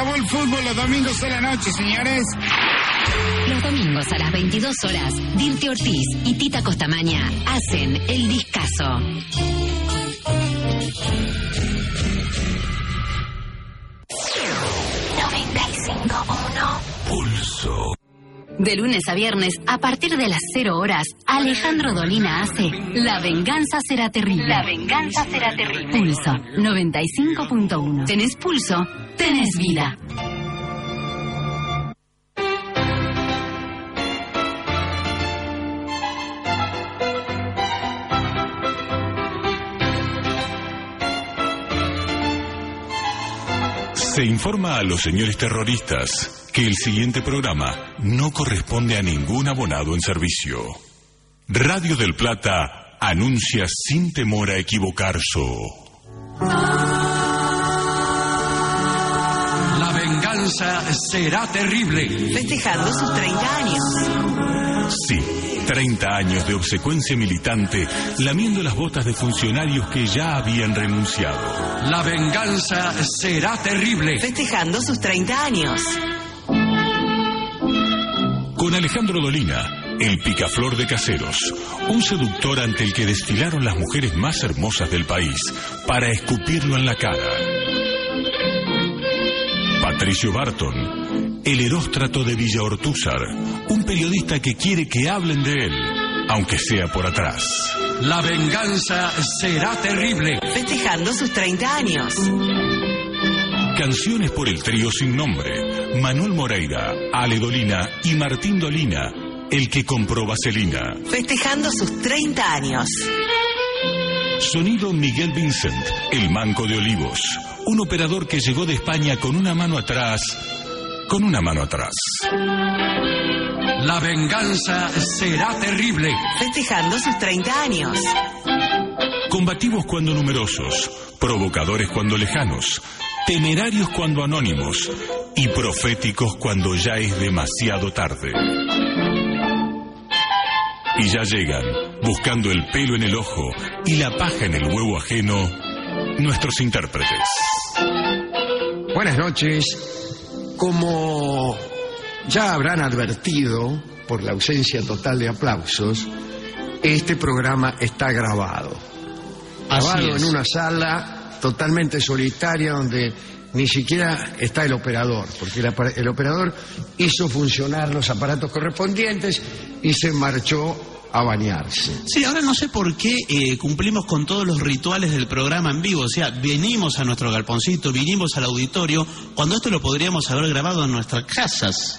acabó el fútbol los domingos a la noche, señores. Los domingos a las 22 horas, Dirty Ortiz y Tita Costamaña hacen el discazo. Pulso. De lunes a viernes, a partir de las 0 horas, Alejandro Dolina hace La venganza será terrible. La venganza será terrible. Pulso 95.1. Tenés pulso, tenés vida. Se informa a los señores terroristas que el siguiente programa no corresponde a ningún abonado en servicio. Radio del Plata anuncia sin temor a equivocarse. La venganza será terrible. Festejando sus 30 años. Sí, 30 años de obsecuencia militante, lamiendo las botas de funcionarios que ya habían renunciado. La venganza será terrible. Festejando sus 30 años. Con Alejandro Dolina, el picaflor de Caseros, un seductor ante el que desfilaron las mujeres más hermosas del país para escupirlo en la cara. Patricio Barton, el Heróstrato de Villa Ortúzar, un periodista que quiere que hablen de él, aunque sea por atrás. La venganza será terrible. Festejando sus 30 años. Canciones por el trío sin nombre, Manuel Moreira, Ale Dolina y Martín Dolina, el que compró vaselina. Festejando sus 30 años. Sonido Miguel Vincent, el Manco de Olivos, un operador que llegó de España con una mano atrás. La venganza será terrible. Festejando sus 30 años. Combativos cuando numerosos, provocadores cuando lejanos, temerarios cuando anónimos y proféticos cuando ya es demasiado tarde. Y ya llegan, buscando el pelo en el ojo y la paja en el huevo ajeno, nuestros intérpretes. Buenas noches. Como ya habrán advertido por la ausencia total de aplausos, este programa está grabado. Grabado en una sala totalmente solitaria donde ni siquiera está el operador, porque el operador hizo funcionar los aparatos correspondientes y se marchó a bañarse. Sí, ahora no sé por qué cumplimos con todos los rituales del programa en vivo. O sea, venimos a nuestro galponcito, vinimos al auditorio, cuando esto lo podríamos haber grabado en nuestras casas.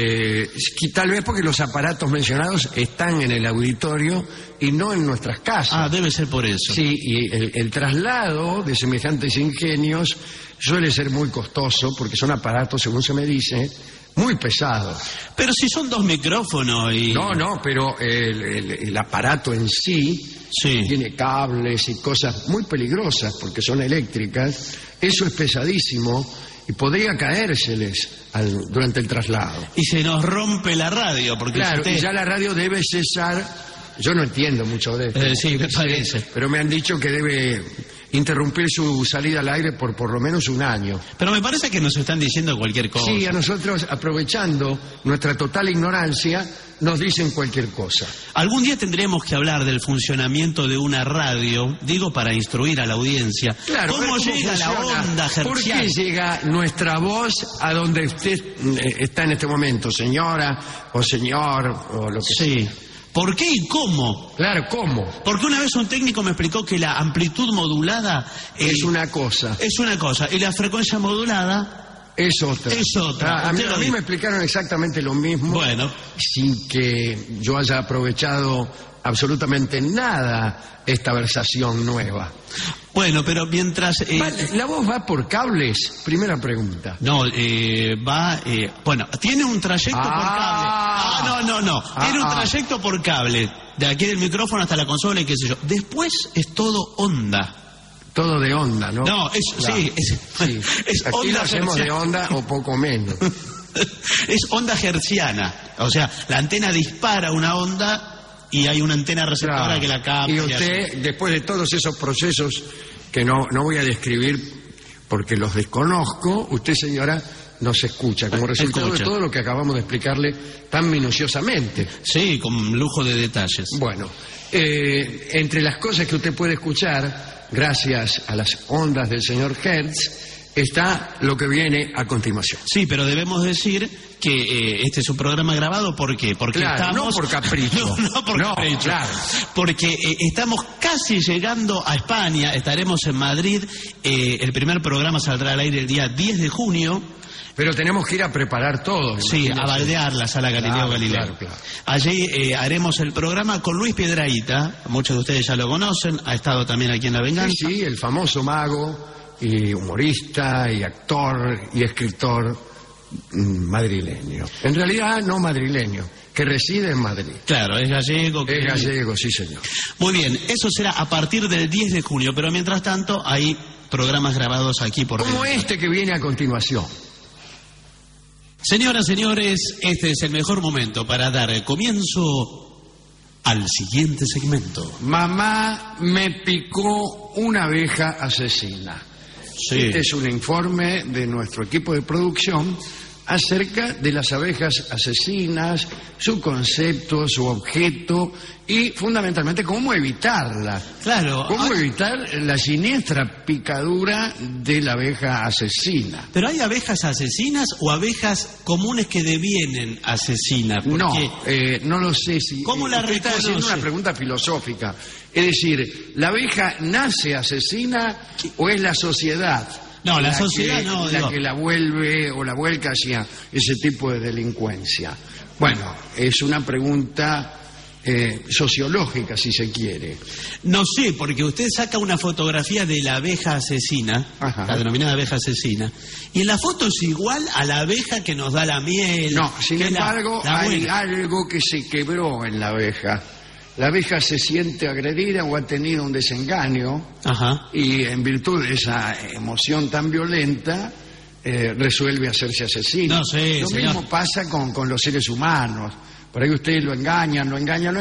Tal vez porque los aparatos mencionados están en el auditorio y no en nuestras casas. Ah, debe ser por eso. Sí, y el traslado de semejantes ingenios suele ser muy costoso porque son aparatos, según se me dice, muy pesados. Pero si son 2 micrófonos y... No, pero el aparato en sí tiene cables y cosas muy peligrosas porque son eléctricas. Eso es pesadísimo y podría caérseles durante el traslado. Y se nos rompe la radio, porque... Claro, y ya la radio debe cesar. Yo no entiendo mucho de esto. Sí, me parece. Pero me han dicho que debe interrumpir su salida al aire por lo menos un año. Pero me parece que nos están diciendo cualquier cosa. Sí, a nosotros, aprovechando nuestra total ignorancia, nos dicen cualquier cosa. Algún día tendremos que hablar del funcionamiento de una radio, digo, para instruir a la audiencia. Claro, ¿Cómo llega la onda hertziana? ¿Por qué llega nuestra voz a donde usted está en este momento, señora o señor o lo que sea? ¿Por qué y cómo? Claro, ¿cómo? Porque una vez un técnico me explicó que la amplitud modulada... es una cosa. Es una cosa. Y la frecuencia modulada... es otra. Es otra. A mí me explicaron exactamente lo mismo. Bueno. Sin que yo haya aprovechado absolutamente nada esta versación nueva. Bueno, pero mientras... ¿La voz va por cables? Primera pregunta. No, va... bueno, tiene un trayecto por cable. No. Tiene un trayecto por cable. De aquí del micrófono hasta la consola y qué sé yo. Después es todo onda. Todo de onda, ¿no? No, claro. Es aquí onda lo hacemos hertziana. de onda o poco menos. Es onda hertziana. O sea, la antena dispara una onda y hay una antena receptora que la capta. Y usted, después de todos esos procesos que no voy a describir porque los desconozco, usted, señora, nos escucha, como resultado de todo lo que acabamos de explicarle tan minuciosamente. Sí, con lujo de detalles. Bueno, entre las cosas que usted puede escuchar, gracias a las ondas del señor Hertz, está lo que viene a continuación. Sí, pero debemos decir que este es un programa grabado, ¿por qué? Porque claro, estamos... no por capricho. No por capricho. Claro. Porque estamos casi llegando a España, estaremos en Madrid, el primer programa saldrá al aire el día 10 de junio. Pero tenemos que ir a preparar todo. Sí, a baldear la sala Galileo Galilei. Claro. Allí haremos el programa con Luis Piedrahíta, muchos de ustedes ya lo conocen, ha estado también aquí en La Venganza. Sí, el famoso mago y humorista y actor y escritor madrileño. En realidad no madrileño, que reside en Madrid. Claro, es gallego. Es gallego, sí señor. Muy bien, eso será a partir del 10 de junio, pero mientras tanto hay programas grabados aquí por... Como este que viene a continuación. Señoras, señores, este es el mejor momento para dar comienzo al siguiente segmento. Mamá me picó una abeja asesina. Sí. Este es un informe de nuestro equipo de producción acerca de las abejas asesinas, su concepto, su objeto y fundamentalmente cómo evitarla. Claro. Cómo evitar la siniestra picadura de la abeja asesina. ¿Pero hay abejas asesinas o abejas comunes que devienen asesinas? No lo sé si... ¿Cómo la usted está reconoce? haciendo una pregunta filosófica. Es decir, ¿la abeja nace asesina o es la sociedad? No, la sociedad no. La que la vuelve o la vuelca hacia ese tipo de delincuencia. Bueno, es una pregunta sociológica, si se quiere. No sé, porque usted saca una fotografía de la abeja asesina, Ajá. la denominada abeja asesina, y en la foto es igual a la abeja que nos da la miel. No, sin que embargo, la hay buena. algo que se quebró en la abeja. La abeja se siente agredida o ha tenido un desengaño. Ajá. Y en virtud de esa emoción tan violenta, resuelve hacerse asesino. No sé, Lo señor. mismo pasa con los seres humanos. Por ahí ustedes lo engañan,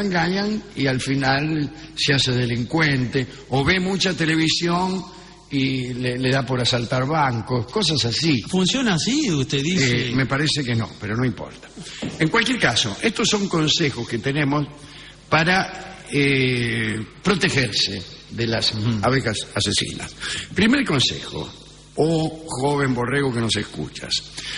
y al final se hace delincuente. O ve mucha televisión y le da por asaltar bancos, cosas así. ¿Funciona así, usted dice? Me parece que no, pero no importa. En cualquier caso, estos son consejos que tenemos para protegerse de las abejas asesinas. Primer consejo, joven borrego que nos escuchas,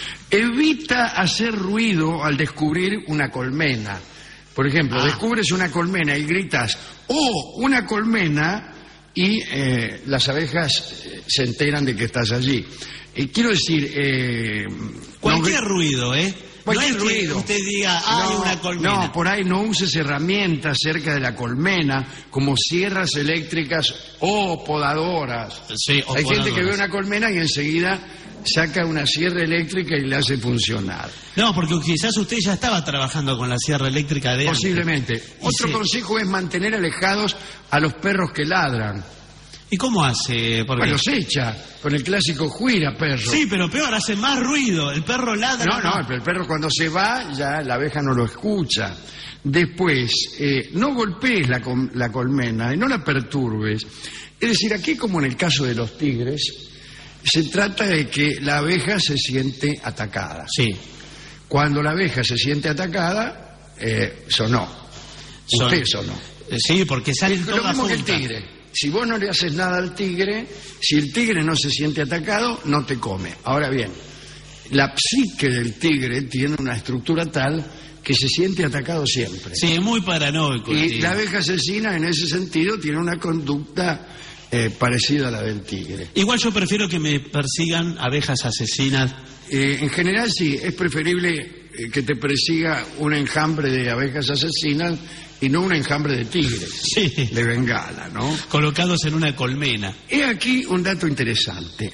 evita hacer ruido al descubrir una colmena. Por ejemplo, descubres una colmena y gritas, ¡oh, una colmena! Y las abejas se enteran de que estás allí. Quiero decir... Cualquier ruido, Cualquier no es ruido. que usted diga, hay una colmena. No, por ahí no uses herramientas cerca de la colmena, como sierras eléctricas o podadoras. Sí, o Hay gente podadoras. que ve una colmena y enseguida saca una sierra eléctrica y la hace funcionar. No, porque quizás usted ya estaba trabajando con la sierra eléctrica de antes. Posiblemente. Otro consejo es mantener alejados a los perros que ladran. ¿Y cómo hace? Porque... Bueno, los echa con el clásico juira perro. Sí, pero peor, hace más ruido. El perro ladra. No, pero el perro cuando se va, ya la abeja no lo escucha. Después, no golpees la colmena y no la perturbes. Es decir, aquí como en el caso de los tigres, se trata de que la abeja se siente atacada. Sí. Cuando la abeja se siente atacada, sonó. Usted sonó. Sí, porque salen Lo todas mismo que el juntas. tigre. Si vos no le haces nada al tigre, si el tigre no se siente atacado, no te come. Ahora bien, la psique del tigre tiene una estructura tal que se siente atacado siempre. Sí, es muy paranoico. Y la abeja asesina, en ese sentido, tiene una conducta parecida a la del tigre. Igual yo prefiero que me persigan abejas asesinas. En general, sí, es preferible que te persiga un enjambre de abejas asesinas y no un enjambre de tigres, Sí. de bengala, ¿no? Colocados en una colmena. He aquí un dato interesante.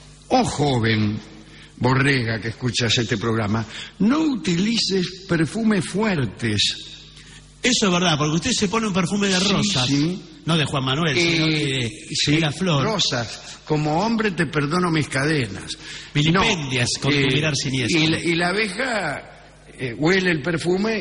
Joven borrega que escuchas este programa, no utilices perfumes fuertes. Eso es verdad, porque usted se pone un perfume de rosas. Sí. No de Juan Manuel, sino de la flor. Rosas. Como hombre te perdono mis cadenas. Vilipendias con tu mirar siniestro. Y la abeja huele el perfume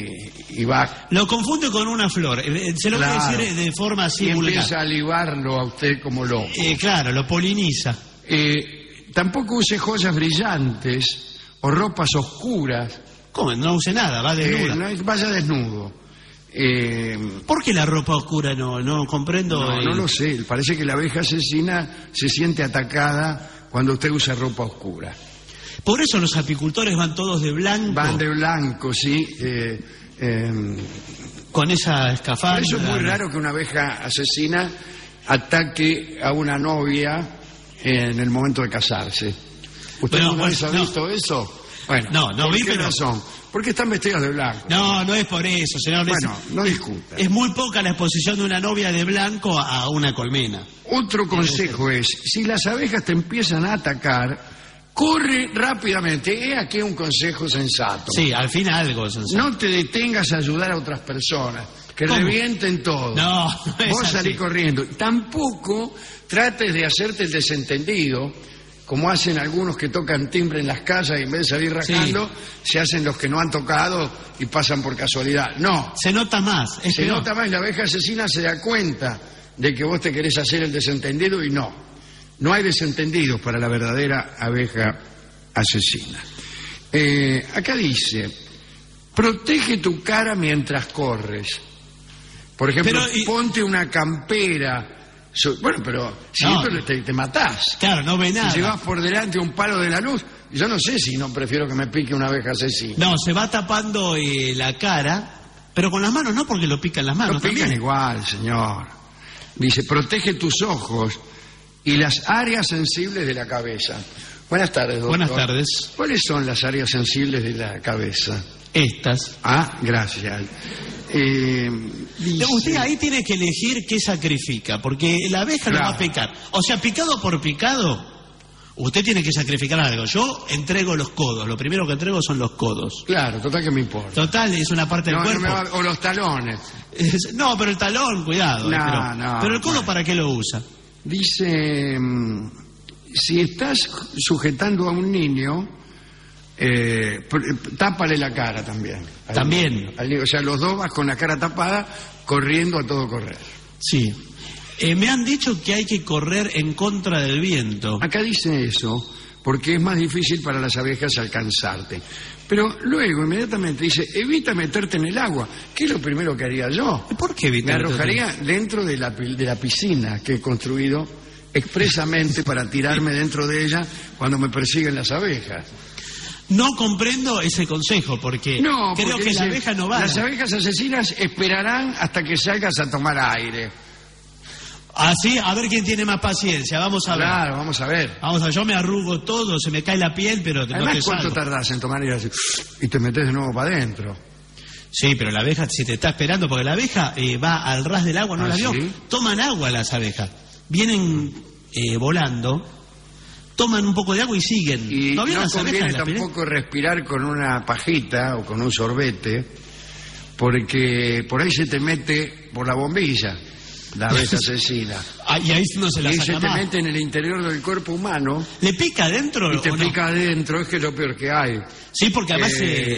y va. Lo confunde con una flor. Se lo voy a Claro. decir de forma así Y vulgar. empieza a libarlo a usted como loco. Claro, lo poliniza. Tampoco use joyas brillantes o ropas oscuras. ¿Cómo? No use nada, va desnuda. Vaya desnudo. ¿Por qué la ropa oscura no comprendo? No lo sé. Parece que la abeja asesina se siente atacada cuando usted usa ropa oscura. Por eso los apicultores van todos de blanco. Van de blanco, sí. Con esa escafandra. Por eso es muy raro que una abeja asesina ataque a una novia en el momento de casarse. ¿Usted alguna vez ha visto eso? Bueno, no vi, pero... razón? Porque están vestidos de blanco. No es por eso, señor. Bueno, no discuta. Es muy poca la exposición de una novia de blanco a una colmena. Otro consejo es, si las abejas te empiezan a atacar, corre rápidamente. He aquí un consejo sensato. Sí, al fin algo sensato. No te detengas a ayudar a otras personas, que ¿Cómo? revienten todo. No es Vos así. salís corriendo. Tampoco trates de hacerte el desentendido, como hacen algunos que tocan timbre en las casas y en vez de salir rajando, se hacen los que no han tocado y pasan por casualidad. No. Se nota más. Se nota más, la abeja asesina se da cuenta de que vos te querés hacer el desentendido y no. No hay desentendidos para la verdadera abeja asesina. Acá dice, protege tu cara mientras corres. Por ejemplo, ponte una campera. Bueno, pero si te matás. Claro, no ve nada. Si llevas por delante un palo de la luz, yo no sé si no prefiero que me pique una abeja asesina. No, se va tapando la cara, pero con las manos no, porque lo pican las manos. Lo pican también. igual, señor. Dice, protege tus ojos y las áreas sensibles de la cabeza. Buenas tardes, doctor. Buenas tardes. ¿Cuáles son las áreas sensibles de la cabeza? Estas. Ah, gracias. Dice... Usted ahí tiene que elegir qué sacrifica, porque la abeja no va a picar. O sea, picado por picado, usted tiene que sacrificar algo. Yo entrego los codos, lo primero que entrego son los codos. Claro, total que me importa. Total, es una parte del cuerpo. O los talones. No, pero el talón, cuidado. Pero el codo, ¿para qué lo usa? Dice, si estás sujetando a un niño... tápale la cara también. También. O sea, los dos vas con la cara tapada, corriendo a todo correr. Sí. Me han dicho que hay que correr en contra del viento. Acá dice eso, porque es más difícil para las abejas alcanzarte. Pero luego, inmediatamente, dice, evita meterte en el agua. ¿Qué es lo primero que haría yo? ¿Por qué evita? Me arrojaría dentro de la piscina que he construido expresamente para tirarme dentro de ella cuando me persiguen las abejas. No comprendo ese consejo, porque creo que la abeja no va. Las abejas asesinas esperarán hasta que salgas a tomar aire. Así, a ver quién tiene más paciencia. Vamos a ver. Claro, vamos a ver. Yo me arrugo todo, se me cae la piel, pero además, no te ¿cuánto tardás en tomar aire y te metes de nuevo para adentro? Sí, pero la abeja si te está esperando, porque la abeja va al ras del agua, ¿no la vio? ¿Sí? Toman agua las abejas. Vienen volando, toman un poco de agua y siguen. Y no conviene abejas tampoco respirar con una pajita o con un sorbete, porque por ahí se te mete por la bombilla la abeja asesina. Y ahí no se la y saca se te más. mete en el interior del cuerpo humano. ¿Le pica adentro? Y te o no? pica adentro, es que es lo peor que hay. Sí, porque además...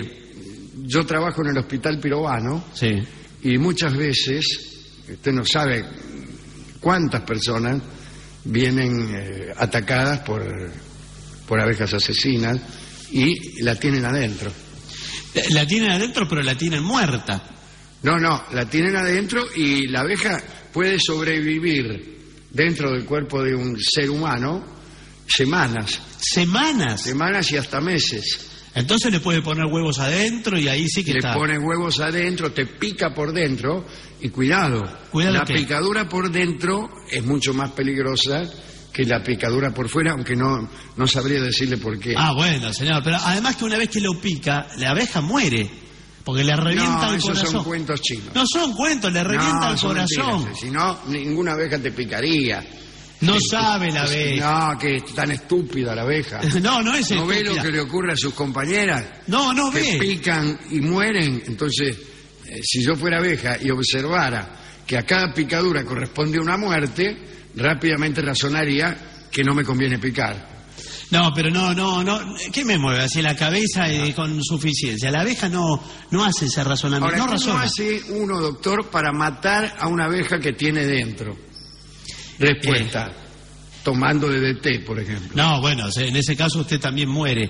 Yo trabajo en el Hospital Pirovano. Sí. Y muchas veces, usted no sabe cuántas personas vienen atacadas por abejas asesinas y la tienen adentro. La tienen adentro, pero la tienen muerta. No, la tienen adentro y la abeja puede sobrevivir dentro del cuerpo de un ser humano semanas. ¿Semanas? Semanas y hasta meses. Entonces le puede poner huevos adentro y ahí sí que le está. Le pone huevos adentro, te pica por dentro y cuidado. La picadura por dentro es mucho más peligrosa que la picadura por fuera, aunque no sabría decirle por qué. Ah, bueno, señor, pero además que una vez que lo pica, la abeja muere, porque le revienta el corazón. Esos son cuentos chinos. No son cuentos, le revienta el corazón. Si no, ninguna abeja te picaría. No sabe la abeja. No, que es tan estúpida la abeja. No es estúpida. ¿No ve lo que le ocurre a sus compañeras? No ve. Que pican y mueren. Entonces, si yo fuera abeja y observara que a cada picadura corresponde una muerte, rápidamente razonaría que no me conviene picar. No, pero no. ¿Qué me mueve? Así la cabeza con suficiencia. La abeja no hace ese razonamiento. Ahora, no ¿cómo razona. hace uno, doctor, para matar a una abeja que tiene dentro? Respuesta. tomando DDT, por ejemplo. No, bueno, en ese caso usted también muere.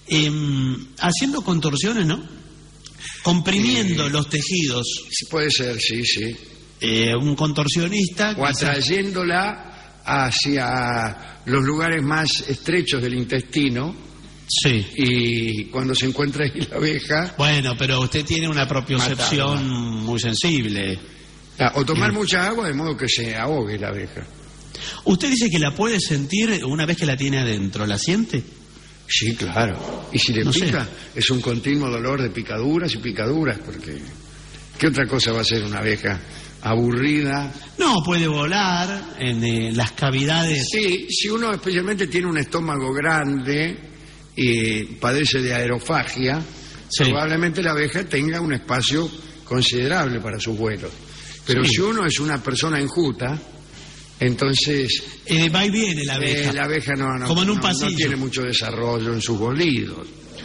Haciendo contorsiones, ¿no? Comprimiendo los tejidos. Sí, puede ser, sí. Un contorsionista... O atrayéndola hacia los lugares más estrechos del intestino. Sí. Y cuando se encuentra ahí la abeja... Bueno, pero usted tiene una propiocepción muy sensible. O tomar mucha agua de modo que se ahogue la abeja. Usted dice que la puede sentir una vez que la tiene adentro. ¿La siente? Sí, claro. Y si le pica, es un continuo dolor de picaduras y picaduras, porque ¿qué otra cosa va a hacer una abeja aburrida? No, puede volar en las cavidades. Sí, si uno especialmente tiene un estómago grande y padece de aerofagia, probablemente la abeja tenga un espacio considerable para sus vuelos. Pero si uno es una persona enjuta, entonces... va y viene la abeja. La abeja como en un pasillo. No tiene mucho desarrollo en sus bolidos.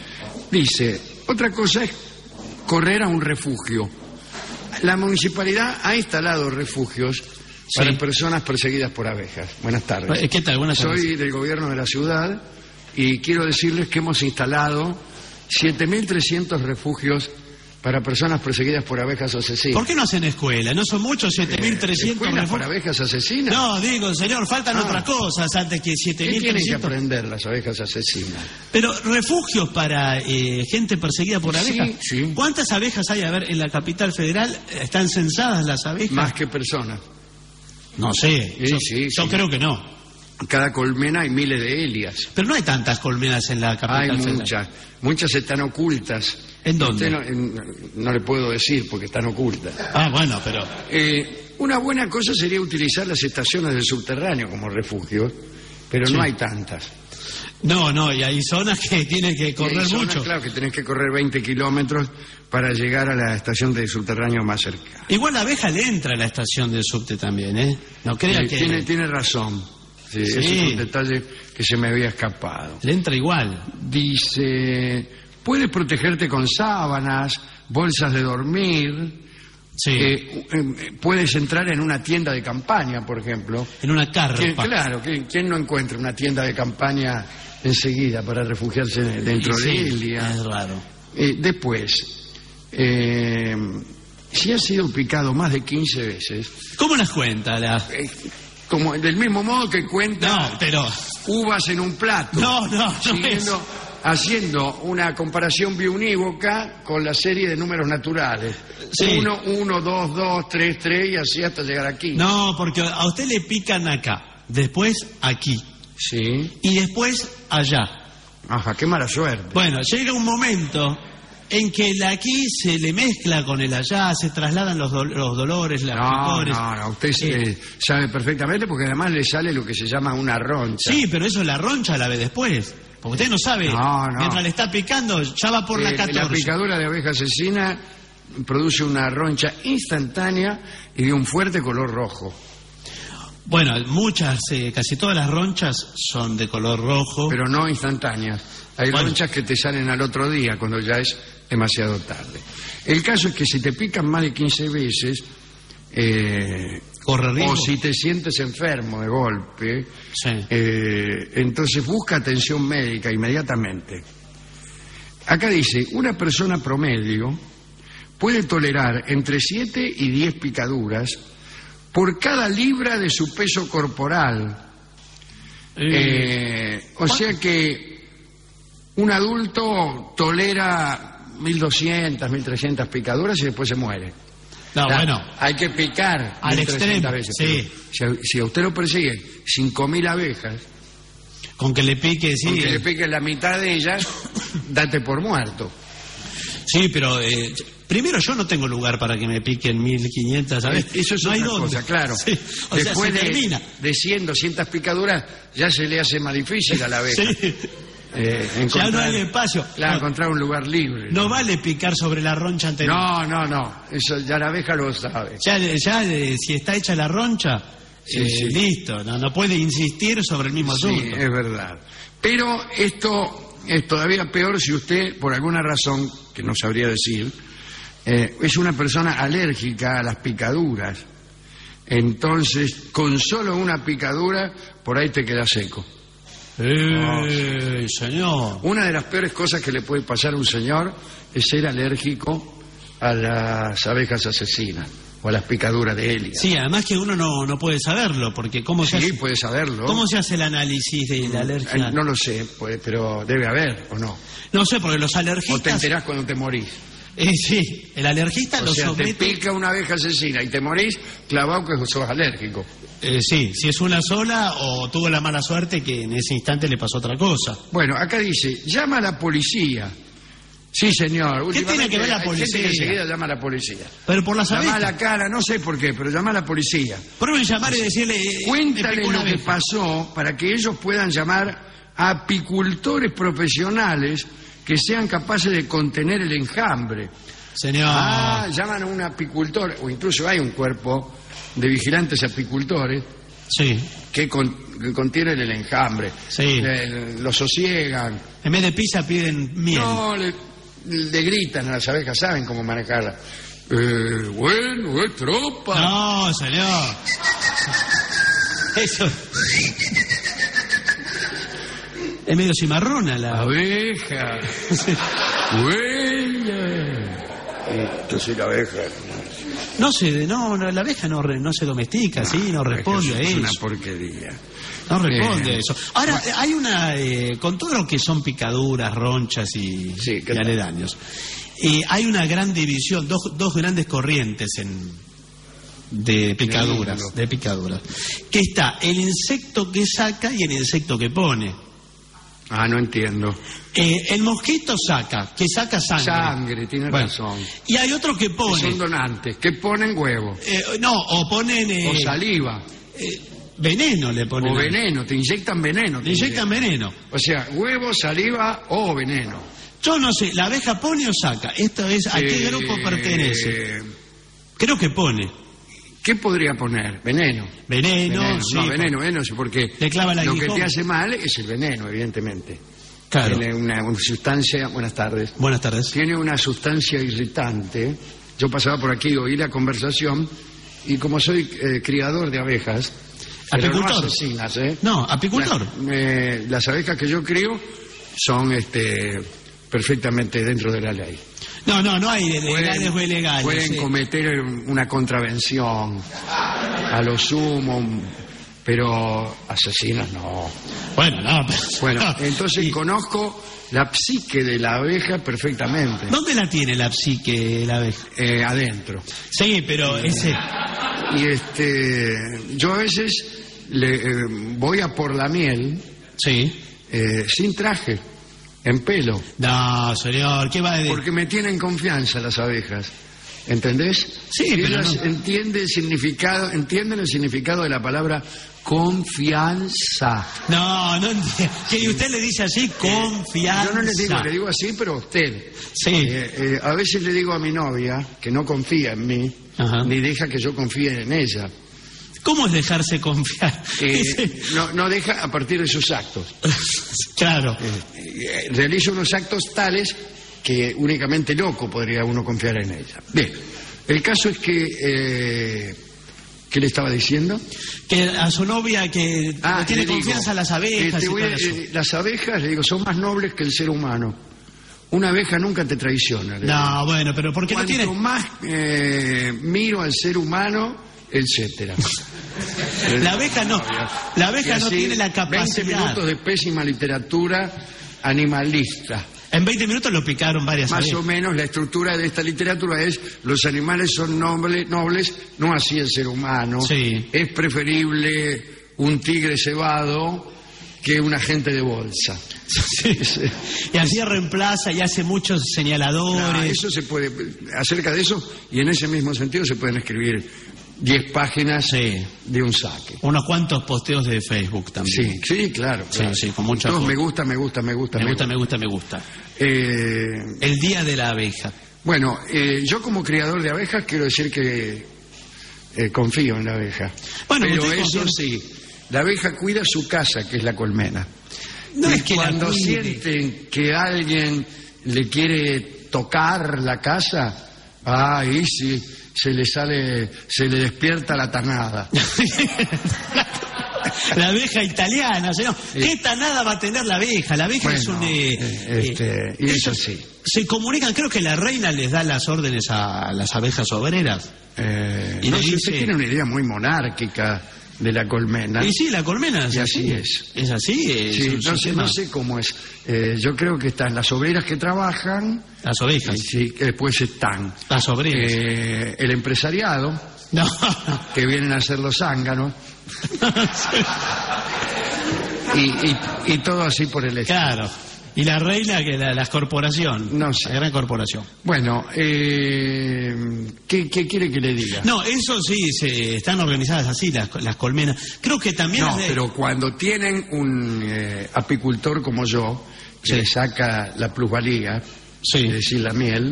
Dice, otra cosa es correr a un refugio. La municipalidad ha instalado refugios para personas perseguidas por abejas. Buenas tardes. ¿Qué tal? Buenas tardes. Soy del gobierno de la ciudad y quiero decirles que hemos instalado 7.300 refugios para personas perseguidas por abejas asesinas. ¿Por qué no hacen escuela? ¿No son muchos 7.300 ¿Escuelas por abejas asesinas? No, digo, señor, faltan otras cosas antes que 7.300. ¿Qué tienen que aprender las abejas asesinas? Pero refugios para gente perseguida por abejas. Sí. ¿Cuántas abejas hay, a ver, en la capital federal? ¿Están censadas las abejas? Más que personas. No sé, yo creo que no. En cada colmena hay miles de elias. Pero no hay tantas colmenas en la capital federal. Muchas están ocultas. ¿En dónde? No le puedo decir porque están ocultas. Bueno, pero... una buena cosa sería utilizar las estaciones del subterráneo como refugio, pero no hay tantas. No, y hay zonas que tienen que correr mucho. Claro, que tenés que correr 20 kilómetros para llegar a la estación del subterráneo más cercana. Igual la abeja le entra a la estación del subte también, ¿eh? No crea que... Tiene razón. Sí. Ese es un detalle que se me había escapado. Le entra igual. Dice... Puedes protegerte con sábanas, bolsas de dormir. Sí. Puedes entrar en una tienda de campaña, por ejemplo. En una carpa. Claro, ¿quién no encuentra una tienda de campaña enseguida para refugiarse dentro de ella? Es raro. Después, si has sido picado más de 15 veces... ¿Cómo las cuenta? Como del mismo modo que cuenta uvas en un plato. Haciendo una comparación biunívoca con la serie de números naturales. 1, 2, 2, 3, 3 y así hasta llegar aquí. No, porque a usted le pican acá, después aquí. Sí. Y después allá. Ajá, qué mala suerte. Bueno, llega un momento en que el aquí se le mezcla con el allá, se trasladan los dolores, las picores. No, usted sabe perfectamente porque además le sale lo que se llama una roncha. Sí, pero eso la roncha la ve después. Porque usted no sabe, mientras le está picando, ya va por la 14. La picadura de abeja asesina produce una roncha instantánea y de un fuerte color rojo. Bueno, casi todas las ronchas son de color rojo. Pero no instantáneas. Hay ronchas que te salen al otro día cuando ya es demasiado tarde. El caso es que si te pican más de 15 veces... corre riesgo. O si te sientes enfermo de golpe, entonces busca atención médica inmediatamente. Acá dice, una persona promedio puede tolerar entre 7 y 10 picaduras por cada libra de su peso corporal. O sea que un adulto tolera 1.200, 1.300 picaduras y después se muere. Hay que picar al extremo veces. Si a usted lo persigue 5.000 abejas, con que le pique, con que le pique la mitad de ellas, date por muerto. Sí, pero primero yo no tengo lugar para que me piquen 1.500 abejas. Eso es otra cosa, claro. Sí. Después de 100, 200 picaduras ya se le hace más difícil a la abeja. Ya no hay espacio. Claro, encontrar un lugar libre. No vale picar sobre la roncha anterior. No. Eso ya la abeja lo sabe. Ya si está hecha la roncha, listo. No puede insistir sobre el mismo asunto. Sí, es verdad. Pero esto es todavía peor si usted, por alguna razón, que no sabría decir, es una persona alérgica a las picaduras. Entonces, con solo una picadura, por ahí te quedas seco. Señor. Una de las peores cosas que le puede pasar a un señor es ser alérgico a las abejas asesinas o a las picaduras de Elia. Sí, además que uno no puede saberlo, porque ¿cómo se Sí, hace? puede saberlo. ¿Cómo se hace el análisis de la alergia? No lo sé, pero debe haber, ¿o no? No sé, porque los O te alergistas... enterás cuando te morís. Sí, el alergista O lo sea, somete... te pica una abeja asesina y te morís clavado que sos alérgico. Sí, si es una sola o tuvo la mala suerte que en ese instante le pasó otra cosa. Bueno, acá dice, llama a la policía. Sí, señor. ¿Qué tiene que ver la Hay gente policía? que enseguida llama a la policía. Pero por las Llama a abejas. la cara, no sé por qué, pero llama a la policía. Prueben llamar y decirle... Cuéntale me picó una lo que abeja. pasó para que ellos puedan llamar a apicultores profesionales que sean capaces de contener el enjambre. Señor... Llaman a un apicultor, o incluso hay un cuerpo de vigilantes apicultores Sí, que contienen el enjambre. Sí. Lo sosiegan. en vez de pizza piden miel. No, le gritan a las abejas, saben cómo manejarla. Bueno, es tropa. No, señor. Eso... Es medio cimarrona la... Abeja. Buena. Entonces la abeja. No sé, la abeja no se domestica, sí, no responde a es eso. una porquería. No responde a eso. Ahora, hay una, con todo lo que son picaduras, ronchas y aledaños, hay una gran división, dos grandes corrientes de picaduras, que está el insecto que saca y el insecto que pone. No entiendo. El mosquito que saca sangre. Sangre, tiene razón. Y hay otro que pone... Son donantes, que ponen huevo. o ponen... o saliva. Veneno le ponen. O veneno, te inyectan veneno. Le inyectan veneno. O sea, huevo, saliva o veneno. Yo no sé, ¿la abeja pone o saca? Esto es, ¿a qué grupo pertenece? Creo que pone. ¿Qué podría poner? Veneno. Veneno, sí. No, veneno, sí, porque le clava el lo que aguijón. te hace mal es el veneno, evidentemente. Claro. Tiene una sustancia... Buenas tardes. Buenas tardes. Tiene una sustancia irritante. Yo pasaba por aquí, oí la conversación, y como soy criador de abejas... ¿Apicultor? Pero no asesinas, ¿eh? No, apicultor. Las abejas que yo crío son perfectamente dentro de la ley. No hay legales o ilegales. Pueden cometer una contravención a lo sumo, pero asesinas no. Bueno, no. Bueno, entonces conozco la psique de la abeja perfectamente. ¿Dónde la tiene la psique la abeja? Adentro. Sí, pero ese... Y yo a veces voy a por la miel. Sí. Sin traje, en pelo. No, señor, ¿qué va a decir? Porque me tienen confianza las abejas. ¿Entendés? Sí, pero ellas no. entienden el significado de la palabra confianza. No que usted le dice así, confianza. Yo no le digo así, pero a usted. Sí. A veces le digo a mi novia que no confía en mí, Ajá. ni deja que yo confíe en ella. ¿Cómo es dejarse confiar? No deja a partir de sus actos. Claro. Realiza unos actos tales que únicamente loco podría uno confiar en ella. Bien, el caso es que... ¿Qué le estaba diciendo? Que a su novia que le tiene confianza a las abejas y todo eso. Las abejas, le digo, son más nobles que el ser humano. Una abeja nunca te traiciona. No, bueno, pero ¿por qué Cuanto no tiene...? más miro al ser humano, etcétera. La abeja no. La abeja no tiene la 20 capacidad. minutos de pésima literatura animalista. En 20 minutos lo picaron varias Más abejas. o menos la estructura de esta literatura es: los animales son nobles, no así el ser humano. Sí. Es preferible un tigre cebado que un agente de bolsa. Sí. Y así reemplaza y hace muchos señaladores. Eso se puede, acerca de eso, y en ese mismo sentido se pueden escribir 10 páginas de un saque. Unos cuantos posteos de Facebook también. Sí, claro. Sí, con mucha Todos foto. me gusta. Me gusta. El día de la abeja. Bueno, yo como criador de abejas quiero decir que confío en la abeja. Bueno, pero usted eso confía- sí, la abeja cuida su casa, que es la colmena. No y es que la cuando cuide. sienten que alguien le quiere tocar la casa, ahí sí, se le despierta la tanada. La abeja italiana, señor. ¿Qué tanada va a tener la abeja? La abeja es un... y eso sí. Se comunican, creo que la reina les da las órdenes a las abejas obreras. Y no, si usted tiene una idea muy monárquica de la colmena. Y sí, la colmena es y así. Es. ¿Es así? Sí, no sé cómo es. Yo creo que están las obreras que trabajan. Las ovejas. Sí, que después están. Las obreras. El empresariado. No. Que vienen a hacer los zánganos. y todo así por el estilo. Claro. Y la reina, que la corporación. No sé. La gran corporación. Bueno, ¿qué quiere que le diga? No, eso sí, están organizadas así las colmenas. Creo que también... No, pero cuando tienen un apicultor como yo, que le saca la plusvalía, sí, es decir, la miel,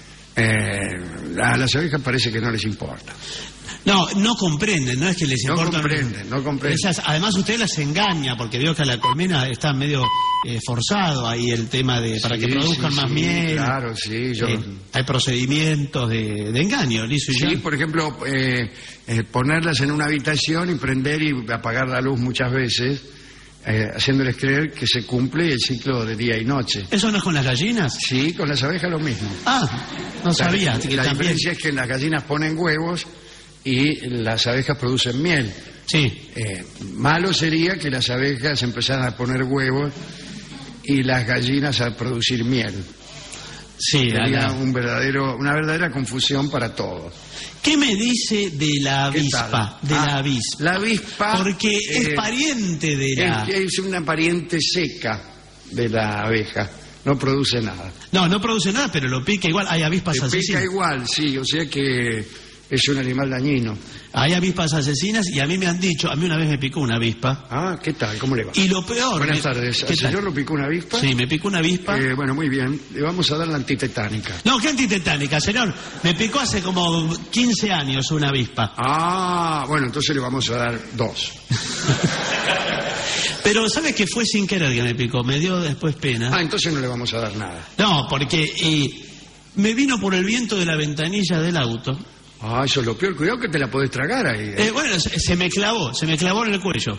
a las abejas parece que no les importa. No comprenden, no es que les importa. No comprenden. Además usted las engaña, porque veo que a la colmena está medio forzado ahí el tema de para que produzcan más miel. Claro, sí. Hay procedimientos de engaño, liso y sí, por ejemplo, ponerlas en una habitación y prender y apagar la luz muchas veces, haciéndoles creer que se cumple el ciclo de día y noche. ¿Eso no es con las gallinas? Sí, con las abejas lo mismo. No sabía. La diferencia es que las gallinas ponen huevos y las abejas producen miel. Sí. Malo sería que las abejas empezaran a poner huevos y las gallinas a producir miel. Sí, sería una verdadera confusión para todos. ¿Qué me dice de la avispa? La avispa. Porque es pariente de la... Es una pariente seca de la abeja. No produce nada. No produce nada, pero lo pica igual. Hay avispas asesinas. Pica igual, sí. O sea que es un animal dañino. Hay avispas asesinas y a mí me han dicho, a mí una vez me picó una avispa. Ah, ¿qué tal? ¿Cómo le va? Y lo peor... Buenas tardes. ¿Al señor lo picó una avispa? Sí, me picó una avispa. Bueno, muy bien. Le vamos a dar la antitetánica. No, ¿qué antitetánica, señor? Me picó hace como 15 años una avispa. Ah, bueno, entonces le vamos a dar 2. Pero ¿sabe que fue sin querer que me picó? Me dio después pena. Entonces no le vamos a dar nada. No, porque me vino por el viento de la ventanilla del auto. Eso es lo peor. Cuidado que te la podés tragar ahí. Bueno, se me clavó en el cuello.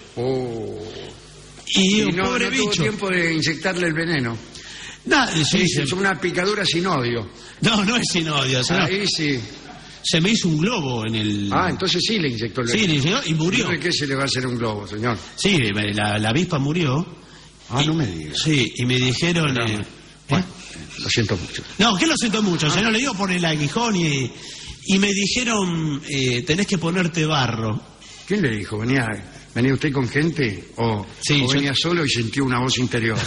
Y no pobre bicho. No tuvo tiempo de inyectarle el veneno. Es una picadura sin odio. No es sin odio. Ahí sí. Se me hizo un globo en el... entonces sí le inyectó el veneno. Sí, le inyectó y murió. ¿De qué se le va a hacer un globo, señor? Sí, la avispa murió. No me diga. Sí, y me dijeron... Lo siento mucho. No, ¿qué lo siento mucho? Señor, le digo por el aguijón y me dijeron, tenés que ponerte barro. ¿Quién le dijo? ¿Venía usted con gente? ¿O venía solo y sintió una voz interior?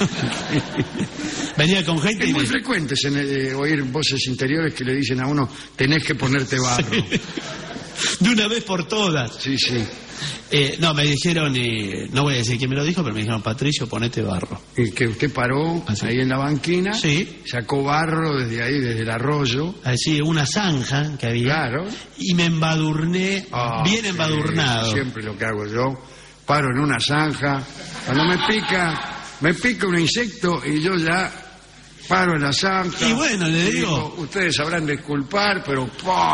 Venía con gente. Es muy frecuente oír voces interiores que le dicen a uno, tenés que ponerte barro. Sí. De una vez por todas. Sí. No, me dijeron, no voy a decir quién me lo dijo, pero me dijeron, Patricio, ponete barro. Y que usted paró ahí en la banquina, sí, sacó barro desde el arroyo. Así, una zanja que había. Claro. Y me embadurné, bien embadurnado. Siempre lo que hago yo, paro en una zanja, cuando me pica un insecto y yo ya paro en la zanja. Y bueno, le digo... Ustedes sabrán disculpar, pero...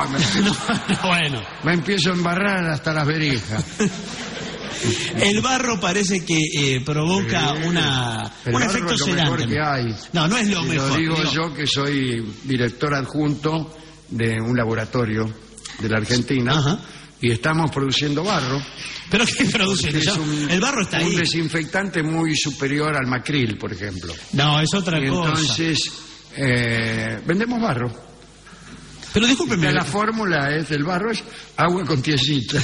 me empiezo a embarrar hasta las verijas. El barro parece que provoca un efecto sedante. Que hay. No es lo mejor. Lo digo yo que soy director adjunto de un laboratorio de la Argentina. Ajá. Y estamos produciendo barro. ¿Pero qué producen? El barro está ahí. Un desinfectante muy superior al macril, por ejemplo. No, es otra cosa. Entonces, vendemos barro. Pero discúlpeme. La fórmula del barro es agua con tierrita.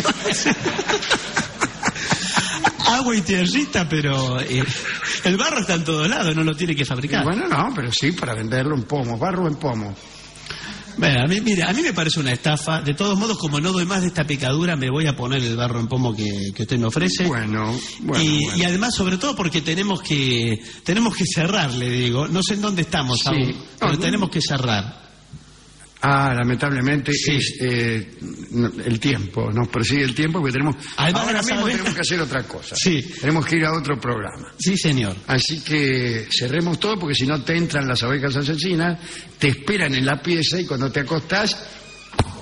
Agua y tierrita, pero el barro está en todos lados, no lo tiene que fabricar. Bueno, no, pero sí para venderlo en pomos, barro en pomos. Bueno, a mí me parece una estafa. De todos modos, como no doy más de esta picadura, me voy a poner el barro en pomo que usted me ofrece. Bueno. Y además, sobre todo, porque tenemos que cerrar, le digo. No sé en dónde estamos aún, pero tenemos que cerrar. Lamentablemente es el tiempo, nos persigue el tiempo porque ahora mismo tenemos que hacer otra cosa. Sí. Tenemos que ir a otro programa. Sí, señor. Así que cerremos todo porque si no te entran las abejas asesinas, te esperan en la pieza y cuando te acostás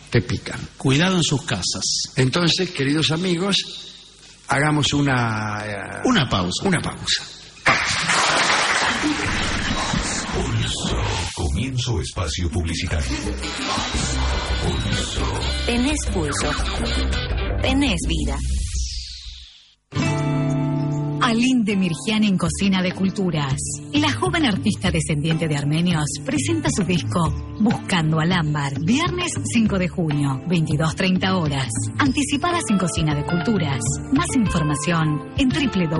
te pican. Cuidado en sus casas. Entonces, queridos amigos, hagamos una pausa. Una pausa. Pulso. Comienzo espacio publicitario. Pulso. Tenés pulso. Tenés vida. Aline Demirjian en Cocina de Culturas. La joven artista descendiente de armenios presenta su disco Buscando al Ámbar, viernes 5 de junio, 22:30 horas. Anticipadas en Cocina de Culturas. Más información en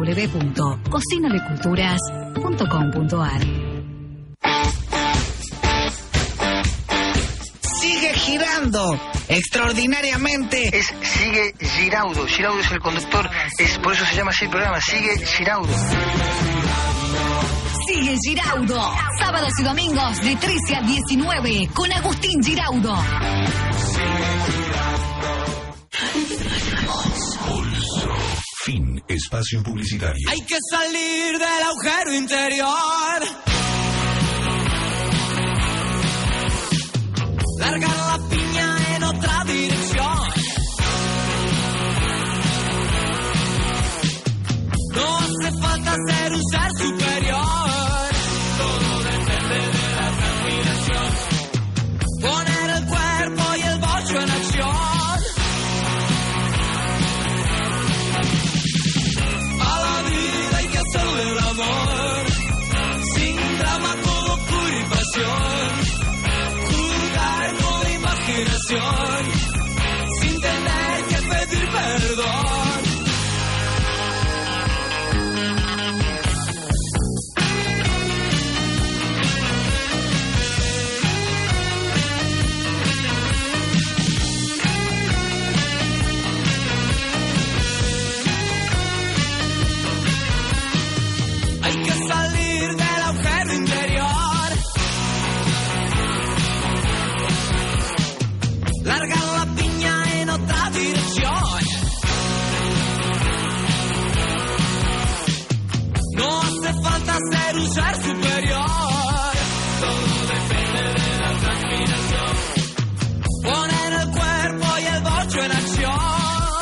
www.cocinadeculturas.com.ar. Sigue girando extraordinariamente. Sigue Giraudo. Giraudo es el conductor, por eso se llama así el programa. Sigue Giraudo. Sigue Giraudo. Sábados y domingos de 13 a 19 con Agustín Giraudo. Pulso. Fin. Espacio publicitario. Hay que salir del agujero interior. Largar la piña en otra dirección. No hace falta ser un ser superior. Todo depende de la transpiración. Poner el cuerpo y el bocho en acción. A la vida hay que hacerle el amor. Sin drama, con locura y pasión. Sin tener que pedir perdón. Hay que salir del agujero interior. Largar la piña en otra dirección. No hace falta ser un ser superior. Todo depende de la transpiración. Poner el cuerpo y el bocho en acción.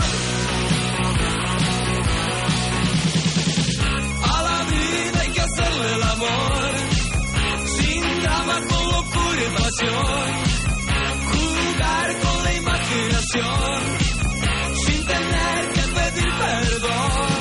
A la vida hay que hacerle el amor. Sin drama, con locura y pasión. Con la imaginación, sin tener que pedir perdón.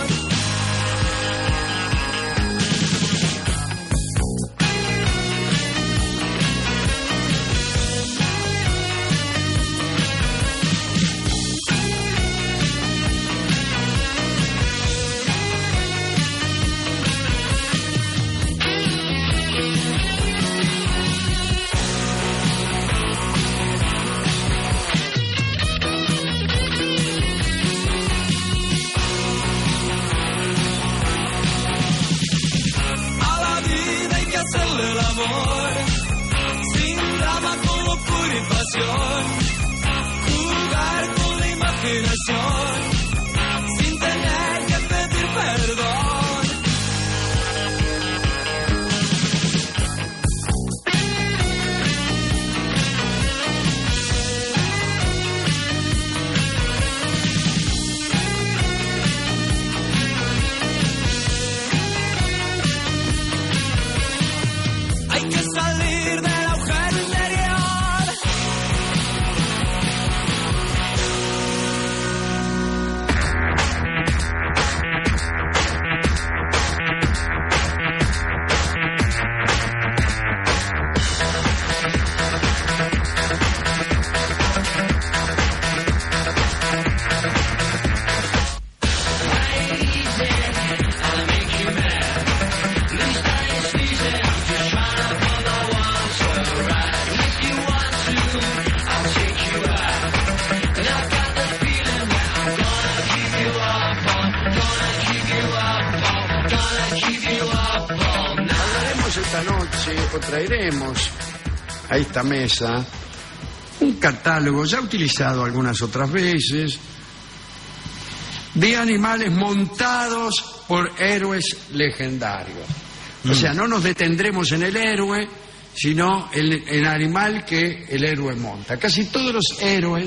Hacerle el amor, sin drama, con locura y pasión. Jugar con la imaginación, sin tener que pedir perdón. Hay que salir del agujero interior. Esta noche o traeremos a esta mesa un catálogo ya utilizado algunas otras veces de animales montados por héroes legendarios. O sea, no nos detendremos en el héroe, sino el animal que el héroe monta. Casi todos los héroes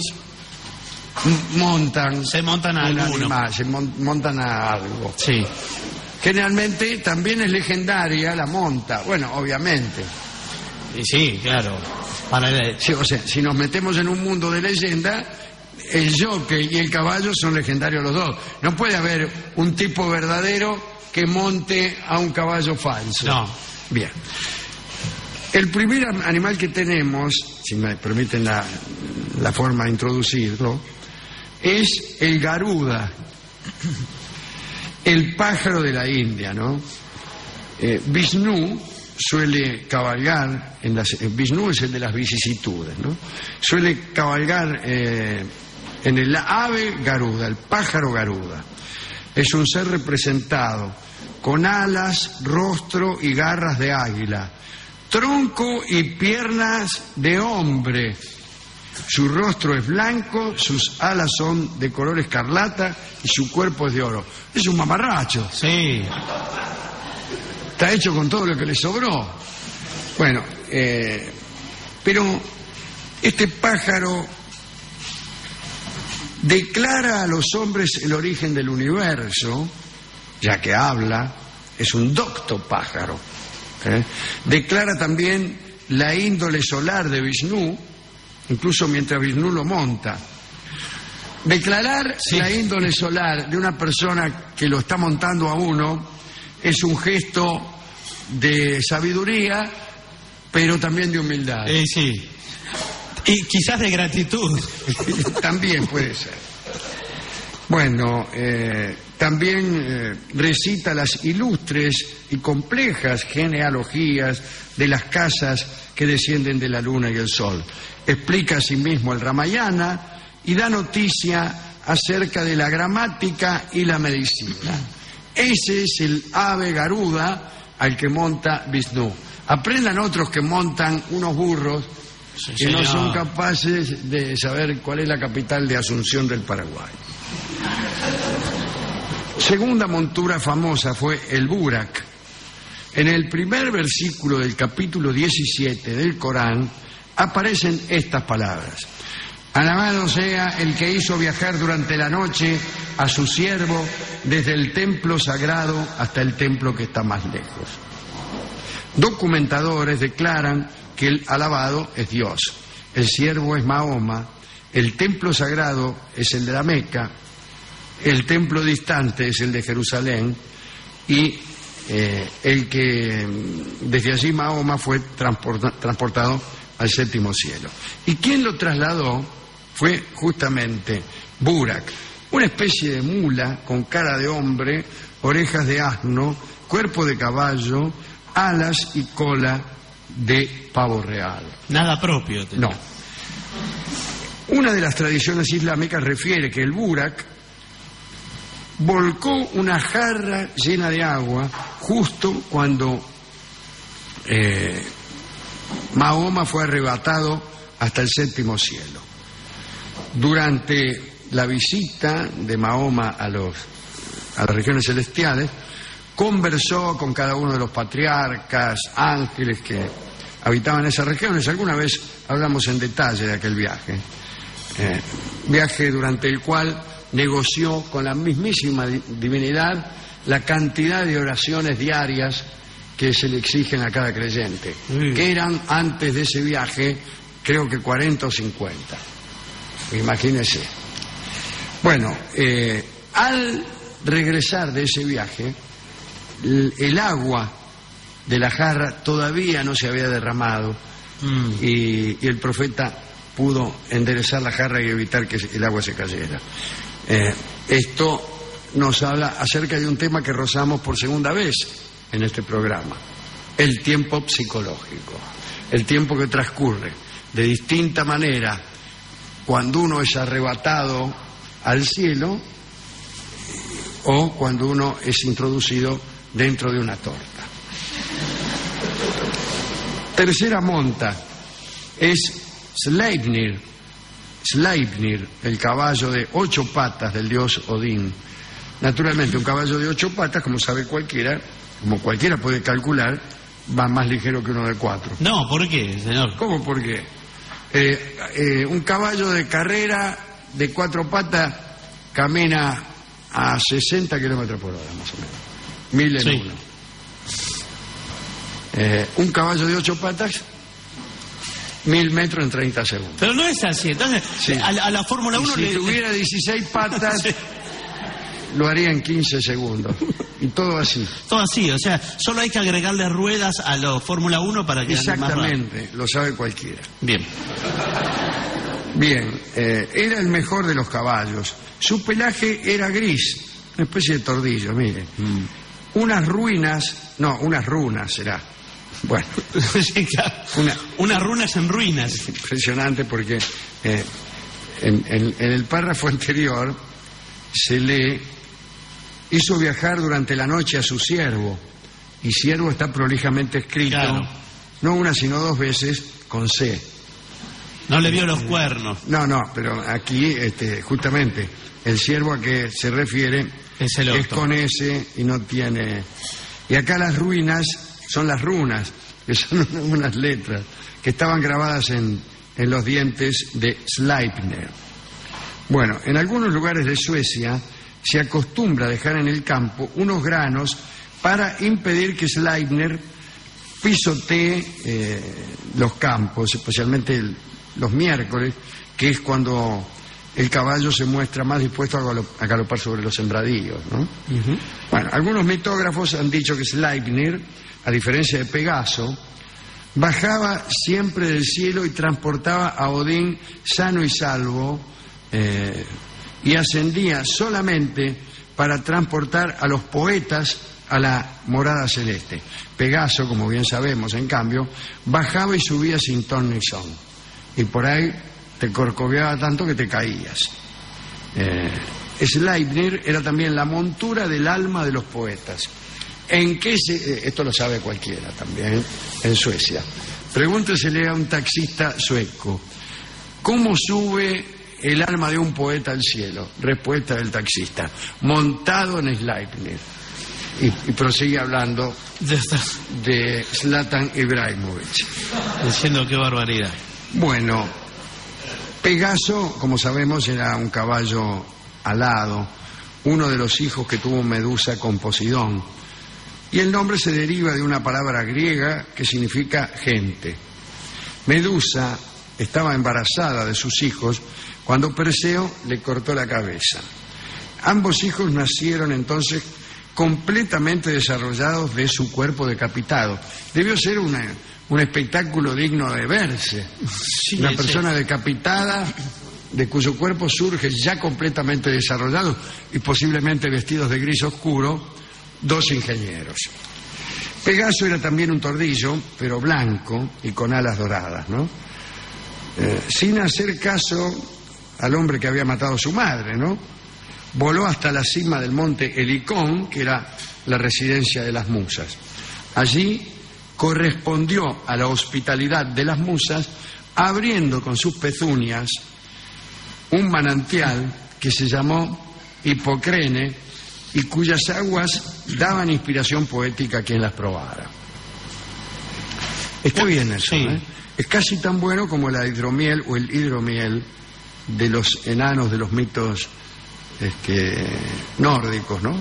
se montan a animal, se montan a algo. Sí. Generalmente también es legendaria la monta. Bueno, obviamente. Sí, claro. Sí, o sea, si nos metemos en un mundo de leyenda, el jockey y el caballo son legendarios los dos. No puede haber un tipo verdadero que monte a un caballo falso. No. Bien. El primer animal que tenemos, si me permiten la forma de introducirlo, es el garuda, el pájaro de la India, ¿no? Vishnu suele cabalgar, Vishnu es el de las vicisitudes, ¿no? Suele cabalgar en el ave garuda, el pájaro garuda. Es un ser representado con alas, rostro y garras de águila, tronco y piernas de hombre. Su rostro es blanco, sus alas son de color escarlata y su cuerpo es de oro. Es un mamarracho. Sí. Está hecho con todo lo que le sobró. Bueno, pero este pájaro declara a los hombres el origen del universo, ya que habla, es un docto pájaro. Declara también la índole solar de Vishnu, incluso mientras Vishnu lo monta. Declarar la índole solar de una persona que lo está montando a uno es un gesto de sabiduría, pero también de humildad. Sí. Y quizás de gratitud. También puede ser. Bueno, también recita las ilustres y complejas genealogías de las casas que descienden de la luna y el sol. Explica asimismo el Ramayana y da noticia acerca de la gramática y la medicina. Ese es el ave garuda al que monta Vishnu. Aprendan otros que montan unos burros que no son capaces de saber cuál es la capital de Asunción del Paraguay. Segunda montura famosa fue el burak. En el primer versículo del capítulo 17 del Corán aparecen estas palabras: alabado sea el que hizo viajar durante la noche a su siervo desde el templo sagrado hasta el templo que está más lejos. Documentadores declaran que el alabado es Dios, el siervo es Mahoma, el templo sagrado es el de la Meca, el templo distante es el de Jerusalén y el que desde allí Mahoma fue transportado al séptimo cielo. Y quien lo trasladó fue justamente Burak, una especie de mula con cara de hombre, orejas de asno, cuerpo de caballo, alas y cola de pavo real. Nada propio. No. Una de las tradiciones islámicas refiere que el Burak volcó una jarra llena de agua justo cuando Mahoma fue arrebatado hasta el séptimo cielo. Durante la visita de Mahoma a las regiones celestiales, conversó con cada uno de los patriarcas, ángeles que habitaban esas regiones. Alguna vez hablamos en detalle de aquel viaje. Viaje durante el cual negoció con la mismísima divinidad la cantidad de oraciones diarias que se le exigen a cada creyente, que eran antes de ese viaje creo que 40 o 50. Imagínese. Bueno, al regresar de ese viaje, el agua de la jarra todavía no se había derramado y el profeta pudo enderezar la jarra y evitar que el agua se cayera. Esto nos habla acerca de un tema que rozamos por segunda vez en este programa: el tiempo psicológico, el tiempo que transcurre de distinta manera cuando uno es arrebatado al cielo o cuando uno es introducido dentro de una torta. Tercera monta es Sleipnir, el caballo de 8 patas del dios Odín. Naturalmente, un caballo de 8 patas, como sabe cualquiera, como cualquiera puede calcular, va más ligero que uno de 4. No, ¿por qué, señor? ¿Cómo por qué? Un caballo de carrera de 4 patas camina a 60 kilómetros por hora, más o menos. 1000 en uno. Un caballo de 8 patas, 1000 metros en 30 segundos. Pero no es así. Entonces, sí. a la Fórmula 1 si tuviera 16 patas, sí, lo haría en 15 segundos. Y todo así. Todo así, o sea, solo hay que agregarle ruedas a la Fórmula 1 para que ande más rápido. Exactamente, lo sabe cualquiera. Bien. Bien, era el mejor de los caballos. Su pelaje era gris, una especie de tordillo, mire. Unas runas será. Bueno, unas runas en ruinas. Impresionante porque en el párrafo anterior se lee: hizo viajar durante la noche a su siervo, y siervo está prolijamente escrito, claro, no una sino 2 veces con C. No le vio los cuernos. No, pero aquí justamente el siervo a que se refiere es con S y no tiene. Y acá las ruinas son las runas, que son unas letras que estaban grabadas en los dientes de Sleipner. Bueno, en algunos lugares de Suecia se acostumbra a dejar en el campo unos granos para impedir que Sleipner pisotee los campos, especialmente los miércoles, que es cuando el caballo se muestra más dispuesto a galopar sobre los sembradíos, ¿no? Uh-huh. Bueno, algunos mitógrafos han dicho que Sleipnir, a diferencia de Pegaso, bajaba siempre del cielo y transportaba a Odín sano y salvo, y ascendía solamente para transportar a los poetas a la morada celeste. Pegaso, como bien sabemos, en cambio, bajaba y subía sin ton ni son, y por ahí te corcoveaba tanto que te caías. Sleipnir era también la montura del alma de los poetas. Esto lo sabe cualquiera también en Suecia. Pregúntesele a un taxista sueco: ¿cómo sube el alma de un poeta al cielo? Respuesta del taxista: montado en Sleipnir. Y prosigue hablando de Zlatan Ibrahimovic. Diciendo qué barbaridad. Bueno, Pegaso, como sabemos, era un caballo alado, uno de los hijos que tuvo Medusa con Poseidón, y el nombre se deriva de una palabra griega que significa gente. Medusa estaba embarazada de sus hijos cuando Perseo le cortó la cabeza. Ambos hijos nacieron entonces completamente desarrollados de su cuerpo decapitado. Debió ser un espectáculo digno de verse. Sí, una persona decapitada, de cuyo cuerpo surge ya completamente desarrollado y posiblemente vestidos de gris oscuro, 2 ingenieros. Pegaso era también un tordillo, pero blanco y con alas doradas, ¿no? Sin hacer caso al hombre que había matado a su madre, ¿no? Voló hasta la cima del monte Helicón, que era la residencia de las musas. Allí correspondió a la hospitalidad de las musas, abriendo con sus pezuñas un manantial que se llamó Hipocrene y cuyas aguas daban inspiración poética a quien las probara. Está bien eso, sí. Es casi tan bueno como la hidromiel o el hidromiel de los enanos de los mitos nórdicos, ¿no?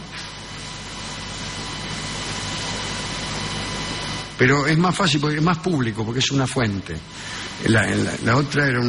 Pero es más fácil porque es más público, porque es una fuente. La otra era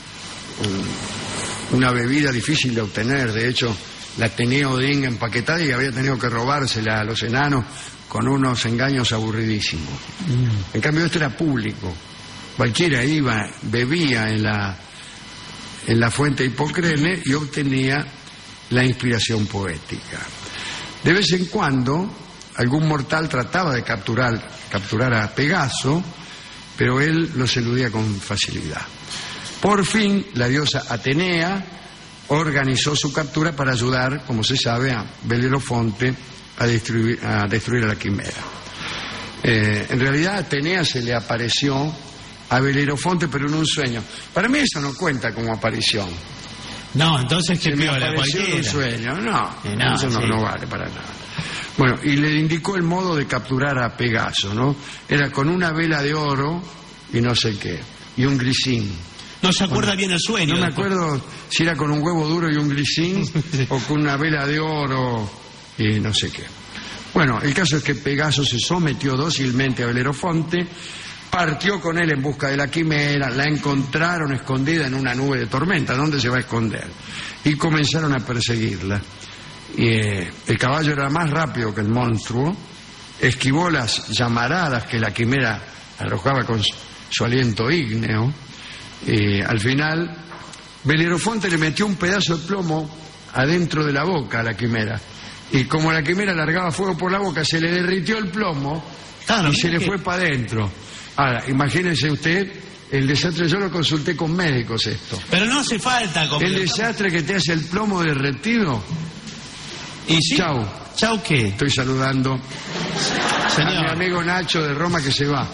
una bebida difícil de obtener. De hecho, la tenía Odín empaquetada y había tenido que robársela a los enanos con unos engaños aburridísimos. En cambio, esto era público. Cualquiera iba, bebía en la fuente Hipocrene y obtenía la inspiración poética. De vez en cuando algún mortal trataba de capturar a Pegaso, pero él los eludía con facilidad. Por fin la diosa Atenea organizó su captura para ayudar, como se sabe, a Belerofonte a destruir a la quimera. En realidad Atenea se le apareció a Belerofonte, pero en un sueño. Para mí eso no cuenta como aparición. No, entonces que me apareció en un sueño. No, eso no vale para nada. Bueno, y le indicó el modo de capturar a Pegaso, ¿no? Era con una vela de oro y no sé qué, y un grisín. No se acuerda bien el sueño. No me acuerdo si era con un huevo duro y un grisín o con una vela de oro y no sé qué. Bueno, el caso es que Pegaso se sometió dócilmente a Belerofonte, partió con él en busca de la quimera, la encontraron escondida en una nube de tormenta. ¿Dónde se va a esconder? Y comenzaron a perseguirla. Y el caballo era más rápido que el monstruo, esquivó las llamaradas que la quimera arrojaba con su aliento ígneo. Al final, Belerofonte le metió un pedazo de plomo adentro de la boca a la quimera. Y como la quimera largaba fuego por la boca, se le derritió el plomo y se le fue para adentro. Ahora, imagínense usted el desastre. Yo lo consulté con médicos esto. Pero no hace falta. El desastre que te hace el plomo derretido. ¿Y sí? Chau. ¿Chau qué? Estoy saludando Señor. a mi amigo Nacho de Roma que se va.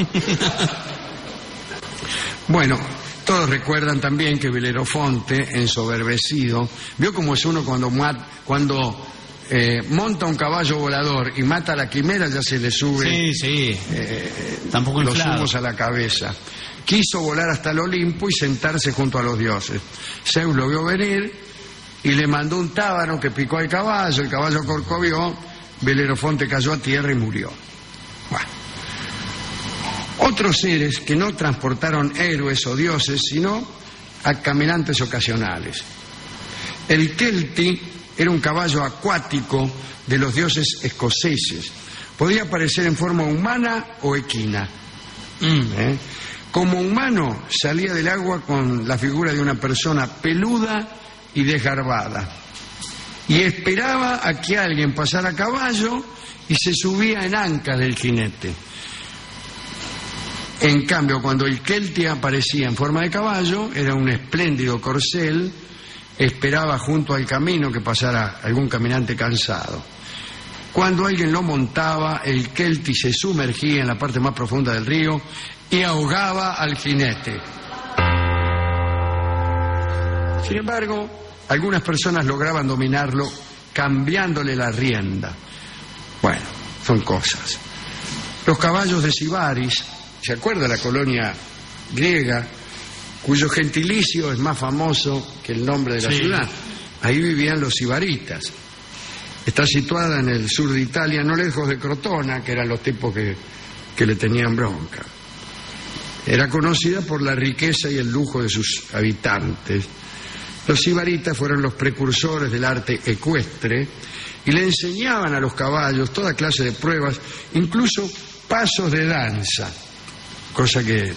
Bueno, todos recuerdan también que Belerofonte, ensoberbecido, vio cómo es uno cuando monta un caballo volador y mata a la quimera, ya se le sube tampoco los inflado. humos a la cabeza. Quiso volar hasta el Olimpo y sentarse junto a los dioses. Zeus lo vio venir y le mandó un tábano que picó al caballo. El caballo corcovió, Belerofonte cayó a tierra y murió. Bueno. Otros seres que no transportaron héroes o dioses, sino a caminantes ocasionales. El Kelty era un caballo acuático de los dioses escoceses. Podía aparecer en forma humana o equina. Como humano, salía del agua con la figura de una persona peluda y desgarbada. Y esperaba a que alguien pasara a caballo y se subía en ancas del jinete. En cambio, cuando el Kelty aparecía en forma de caballo, era un espléndido corcel, esperaba junto al camino que pasara algún caminante cansado. Cuando alguien lo montaba, el Kelty se sumergía en la parte más profunda del río y ahogaba al jinete. Sin embargo, algunas personas lograban dominarlo cambiándole la rienda. Bueno, son cosas. Los caballos de Sibaris, ¿se acuerda la colonia griega cuyo gentilicio es más famoso que el nombre de la ciudad? Ahí vivían los sibaritas. Está situada en el sur de Italia, no lejos de Crotona, que eran los tipos que le tenían bronca. Era conocida por la riqueza y el lujo de sus habitantes. Los sibaritas fueron los precursores del arte ecuestre y le enseñaban a los caballos toda clase de pruebas, incluso pasos de danza, cosa que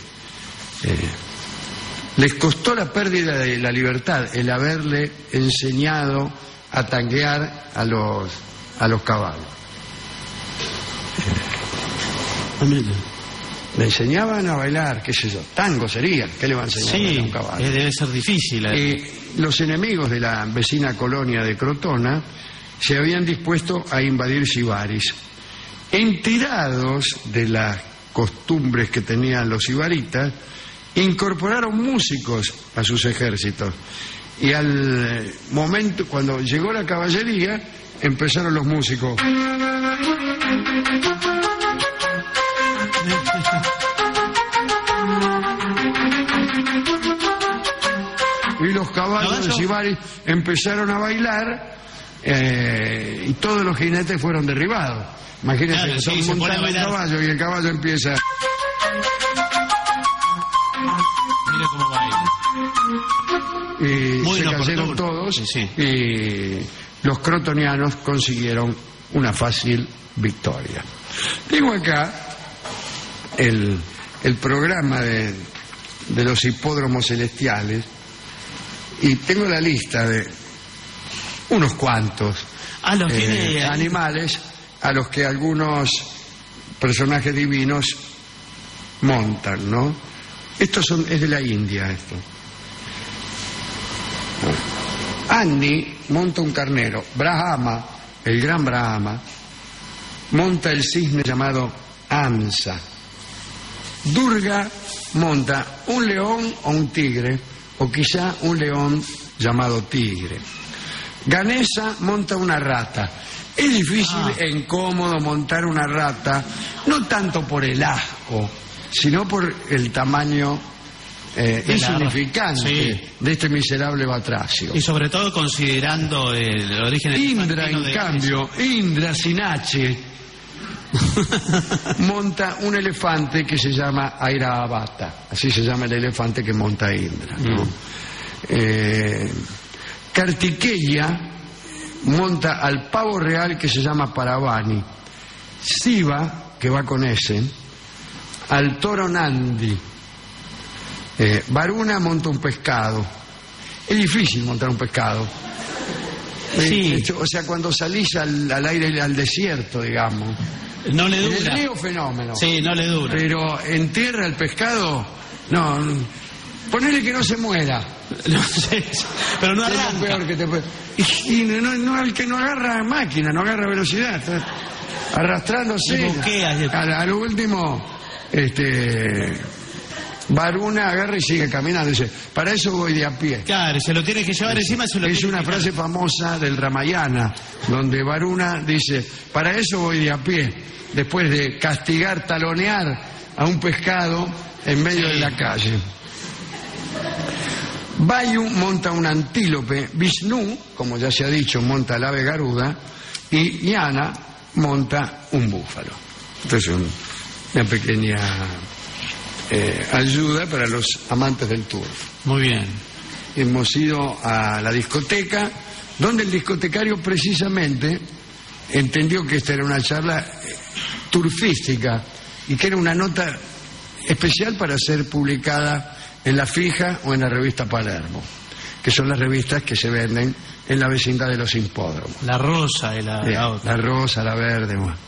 les costó la pérdida de la libertad el haberle enseñado a tanguear a los caballos. Le enseñaban a bailar, qué sé yo, tango sería, ¿qué le va a enseñar a un caballo? Debe ser difícil. Los enemigos de la vecina colonia de Crotona se habían dispuesto a invadir Sibaris. Enterados de las costumbres que tenían los sibaritas, incorporaron músicos a sus ejércitos. Y al momento, cuando llegó la caballería, empezaron los músicos. Y los caballos de Sibaris empezaron a bailar y todos los jinetes fueron derribados. Imagínense, claro, son montando un caballo y el caballo empieza. Mira cómo baila. Y muy se cayeron todos y los crotonianos consiguieron una fácil victoria. Tengo acá el programa de los hipódromos celestiales y tengo la lista de unos cuantos animales a los que algunos personajes divinos montan, ¿no? Es de la India esto. Agni monta un carnero, Brahma, el gran Brahma, monta el cisne llamado Amsa. Durga monta un león o un tigre, o quizá un león llamado tigre. Ganesa monta una rata. Es difícil e incómodo montar una rata, no tanto por el asco, sino por el tamaño insignificante de este miserable batracio. Y sobre todo considerando el origen... Indra, en cambio, Indra sin H, monta un elefante que se llama Airavata. Así se llama el elefante que monta Indra, ¿no? Kartikeya monta al pavo real que se llama Paravani. Siva, que va con ese, al toro Nandi. Varuna monta un pescado. Es difícil montar un pescado. Sí. O sea, cuando salís al aire, al desierto, digamos. No le dura. En el río, fenómeno. Sí, no le dura. Pero en tierra el pescado, no. Ponele que no se muera. No sé, pero no arranca. Es lo peor que te puede... Y no, el que no agarra máquina, no agarra velocidad, está arrastrándose. A lo último, Varuna agarra y sigue caminando. Dice, para eso voy de a pie. Claro, se lo tiene que llevar encima. Es una frase famosa del Ramayana, donde Varuna dice, para eso voy de a pie, después de castigar, talonear a un pescado en medio de la calle. Vayu monta un antílope, Vishnu, como ya se ha dicho, monta el ave garuda, y Yana monta un búfalo. Entonces, una pequeña ayuda para los amantes del turf. Muy bien. Hemos ido a la discoteca, donde el discotecario precisamente entendió que esta era una charla turfística y que era una nota especial para ser publicada en La Fija o en la revista Palermo, que son las revistas que se venden en la vecindad de los hipódromos. La rosa y la otra. La rosa, la verde. Bueno.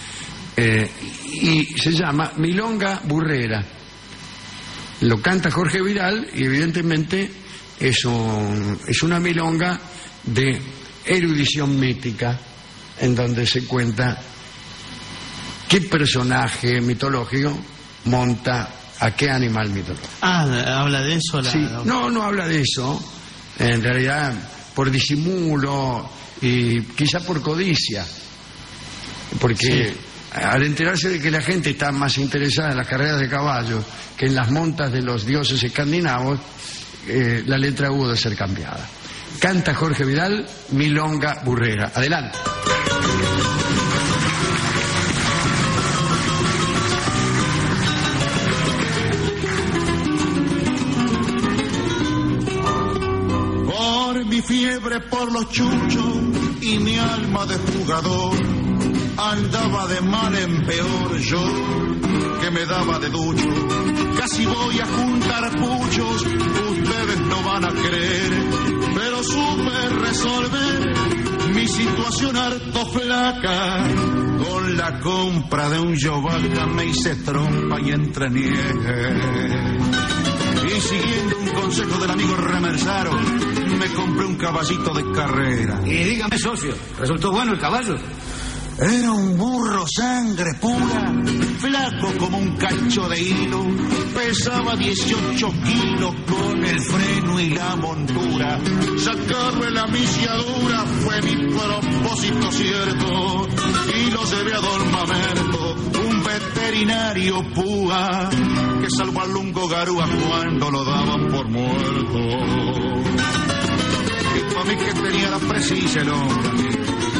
Y se llama Milonga Burrera. Lo canta Jorge Vidal y evidentemente es una milonga de erudición mítica, en donde se cuenta qué personaje mitológico monta a qué animal mitológico. ¿Habla de eso? Sí. No habla de eso. En realidad, por disimulo y quizá por codicia. Porque al enterarse de que la gente está más interesada en las carreras de caballos que en las montas de los dioses escandinavos, la letra hubo de ser cambiada. Canta Jorge Vidal, Milonga Burrera. Adelante. Mi fiebre por los chuchos y mi alma de jugador andaba de mal en peor, yo que me daba de ducho. Casi voy a juntar puchos, ustedes no van a creer, pero supe resolver mi situación harto flaca. Con la compra de un Yovalga me hice trompa y entrenié. Y siguiendo un consejo del amigo Remersaro, me compré un caballito de carrera. Y dígame, socio, ¿resultó bueno el caballo? Era un burro sangre pura, flaco como un cacho de hilo, pesaba 18 kilos con el freno y la montura. Sacarle la misiadura fue mi propósito cierto, y lo llevé a Don Mamerto, un veterinario púa, que salvó al lungo garúa cuando lo daban por muerto. Y para mí que tenía la precisa el hombre,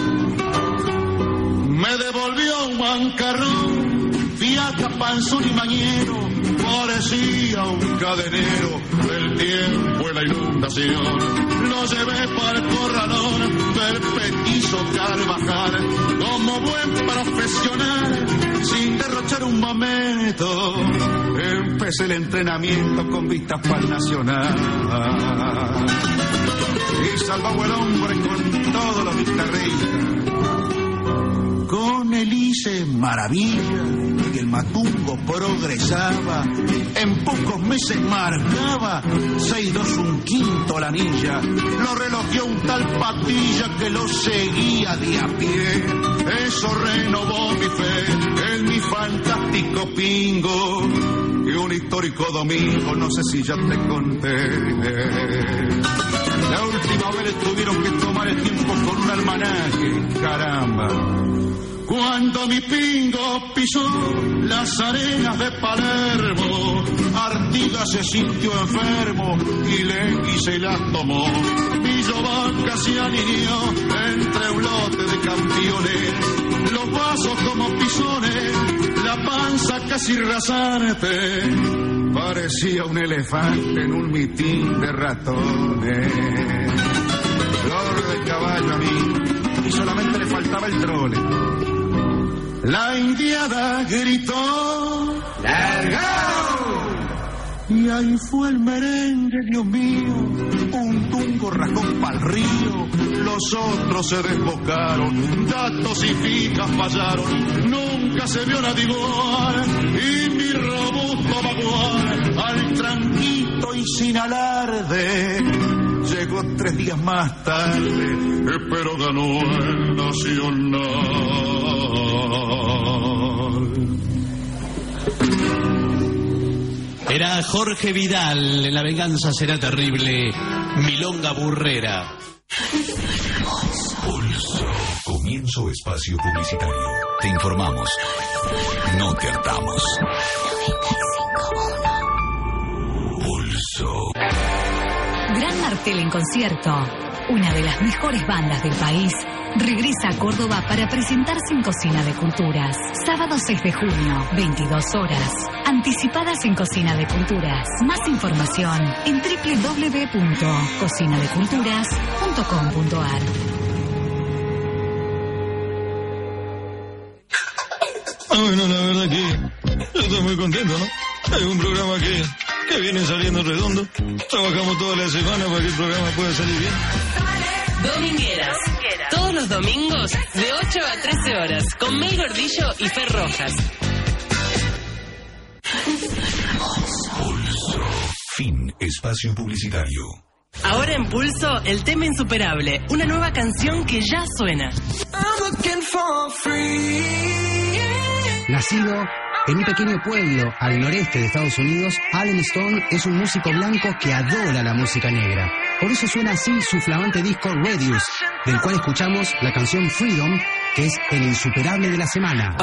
me devolvió un bancarrón, fiaca, panzón y mañero, parecía un cadenero del tiempo y la inundación. Lo llevé para el corralón del petizo Carvajal, como buen profesional, sin derrochar un momento. Empecé el entrenamiento con vistas para el Nacional, y salvaba el hombre con todos los guitarristas. Con el hice maravilla y el matungo progresaba. En pocos meses marcaba 6-2 un quinto la anilla. Lo relojeó un tal Patilla que lo seguía de a pie. Eso renovó mi fe en mi fantástico pingo. Y un histórico domingo, no sé si ya te conté, La última vez tuvieron que tomar el tiempo con un almanaque, caramba. Cuando mi pingo pisó las arenas de Palermo, Artigas se sintió enfermo y Legui se la tomó. Villovaca se alineó entre un lote de campeones, los vasos como pisones, la panza casi rasante, parecía un elefante en un mitín de ratones. Flor de caballo a mí, y solamente le faltaba el trole. La indiada gritó ¡largao! Y ahí fue el merengue, Dios mío. Un tungo rajó pa'l río, los otros se desbocaron, datos y fijas fallaron, nunca se vio nadie igual. Y mi robusto bagual, al tranquito y sin alarde, llegó 3 días más tarde, pero ganó el Nacional. Era Jorge Vidal, en La venganza será terrible, Milonga Burrera. Pulso. Comienzo espacio publicitario. Te informamos. No te hartamos. 95.1. Pulso. Gran Martel en concierto. Una de las mejores bandas del país regresa a Córdoba para presentarse en Cocina de Culturas. Sábado 6 de junio, 22 horas. Anticipadas en Cocina de Culturas. Más información en www.cocinadeculturas.com.ar. Bueno, la verdad que yo estoy muy contento, ¿no? Es un programa que viene saliendo redondo. Trabajamos toda la semana para que el programa pueda salir bien. Domingueras. Todos los domingos de 8 a 13 horas con Mel Gordillo y Fer Rojas. Pulso. Fin. Espacio publicitario. Ahora en Pulso, el tema insuperable. Una nueva canción que ya suena. Nacido en un pequeño pueblo al noreste de Estados Unidos, Allen Stone es un músico blanco que adora la música negra. Por eso suena así su flamante disco Radius, del cual escuchamos la canción Freedom, que es el insuperable de la semana.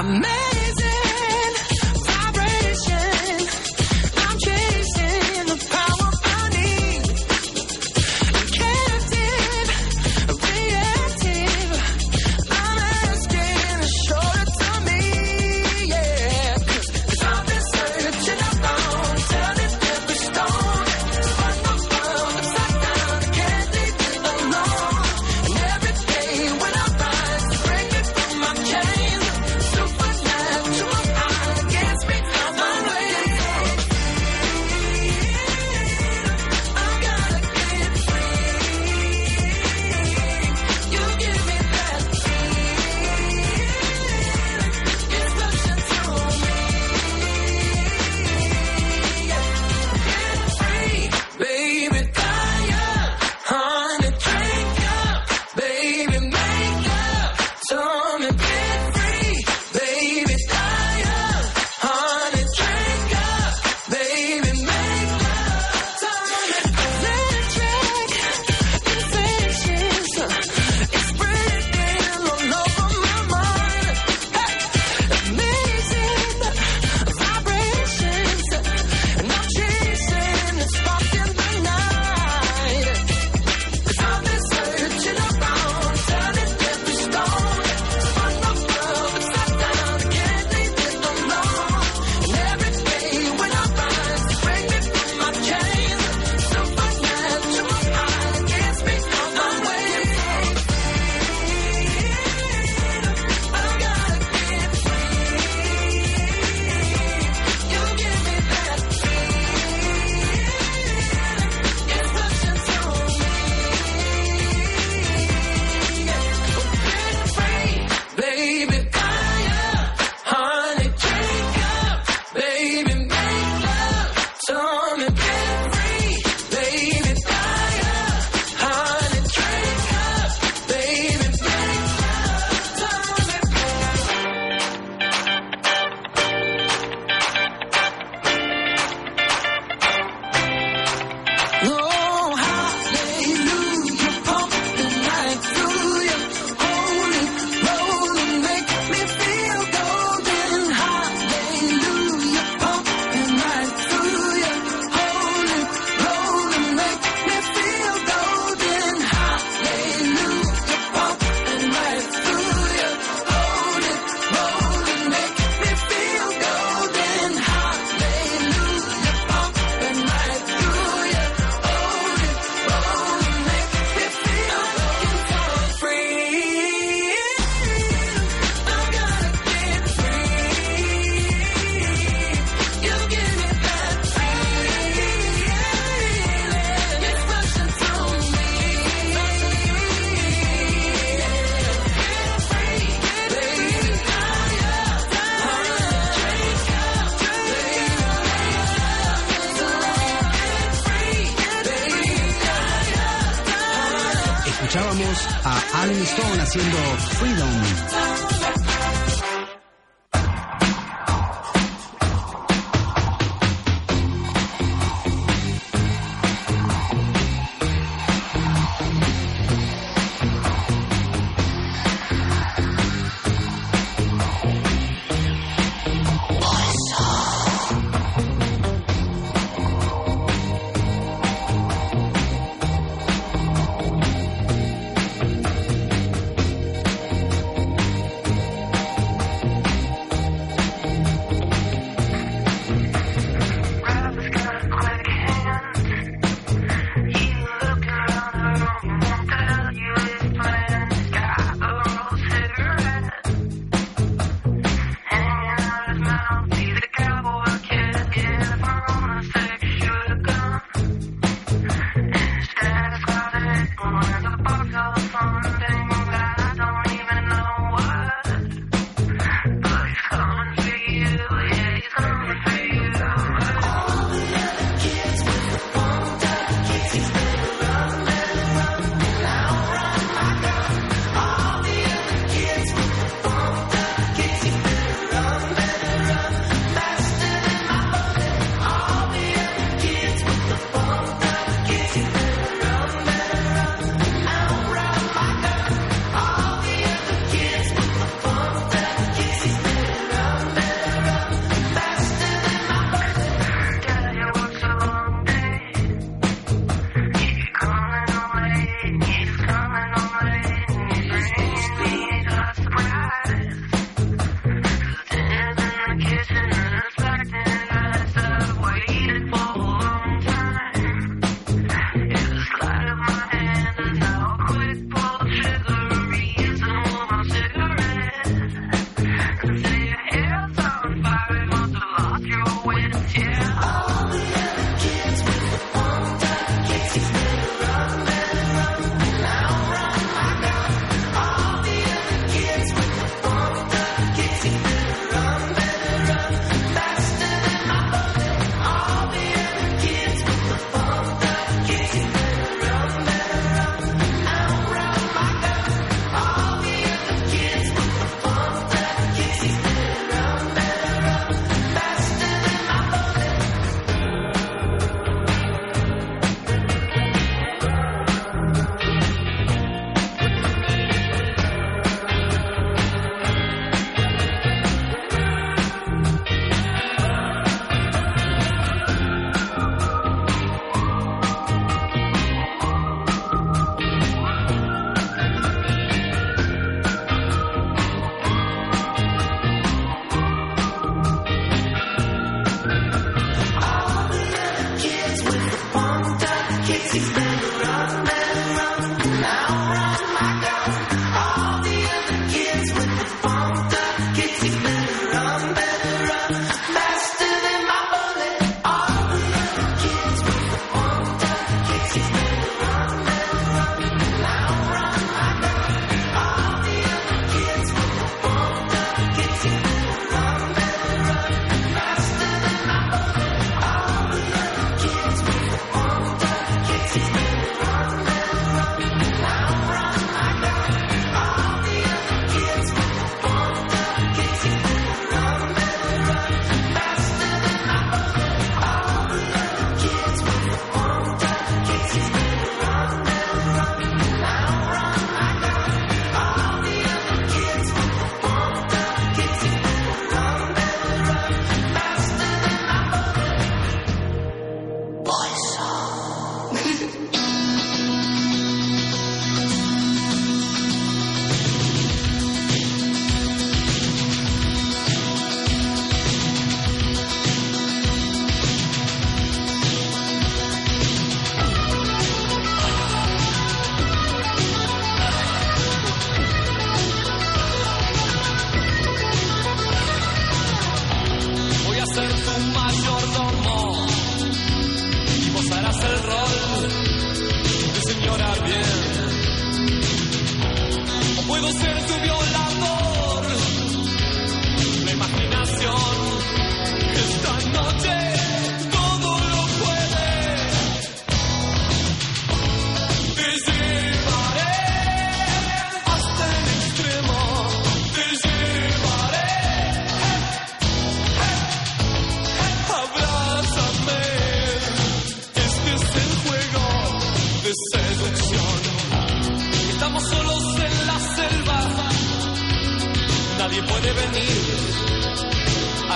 a Alan Stone haciendo Freedom.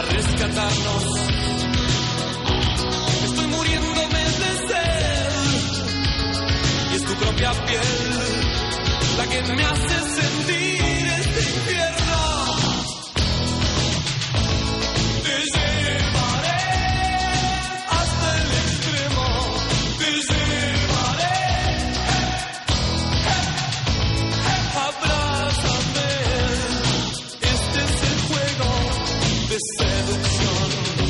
rescatarnos. Estoy muriéndome de sed y es tu propia piel la que me hace sentir este infierno. Te llevaré hasta el extremo, te llevaré. Abrázame, este es el juego de seducción.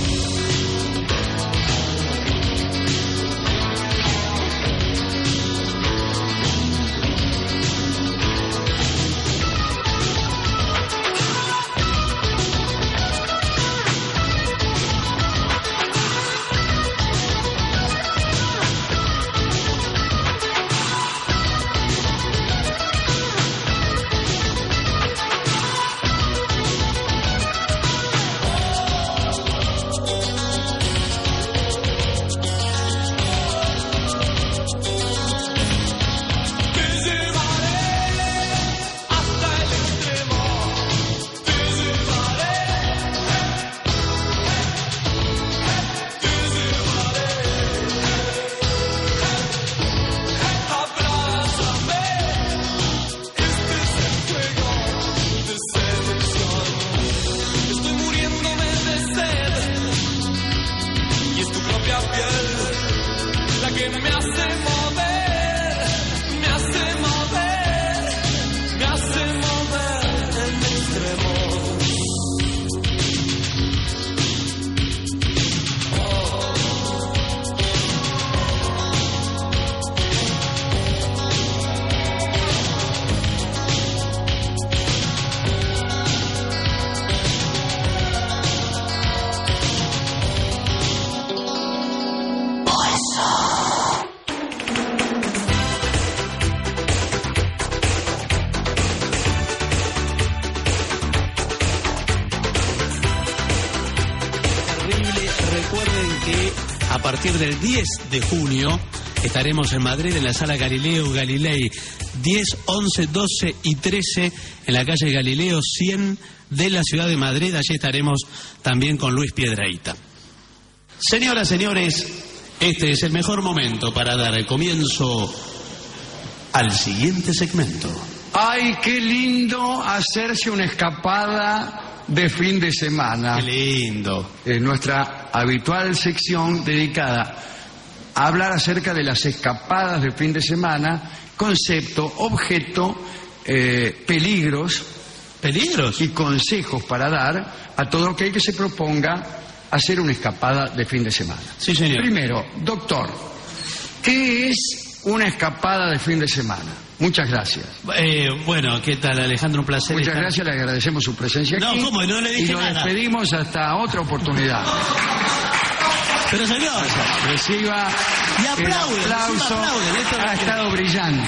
A partir del 10 de junio estaremos en Madrid en la Sala Galileo Galilei 10, 11, 12 y 13 en la calle Galileo 100 de la ciudad de Madrid. Allí estaremos también con Luis Piedrahita. Señoras, señores, este es el mejor momento para dar el comienzo al siguiente segmento. ¡Ay, qué lindo hacerse una escapada de fin de semana! ¡Qué lindo! Nuestra habitual sección dedicada a hablar acerca de las escapadas de fin de semana, concepto, objeto, peligros y consejos para dar a todo aquel que se proponga hacer una escapada de fin de semana. Sí, señor. Primero, doctor, ¿qué es una escapada de fin de semana? Muchas gracias. Bueno, ¿qué tal, Alejandro? Un placer. Muchas gracias, le agradecemos su presencia aquí. No, ¿cómo? No le dije nada. Y nos despedimos hasta otra oportunidad. Pero, señor, reciba y aplauden, el aplauso. Ha estado brillante.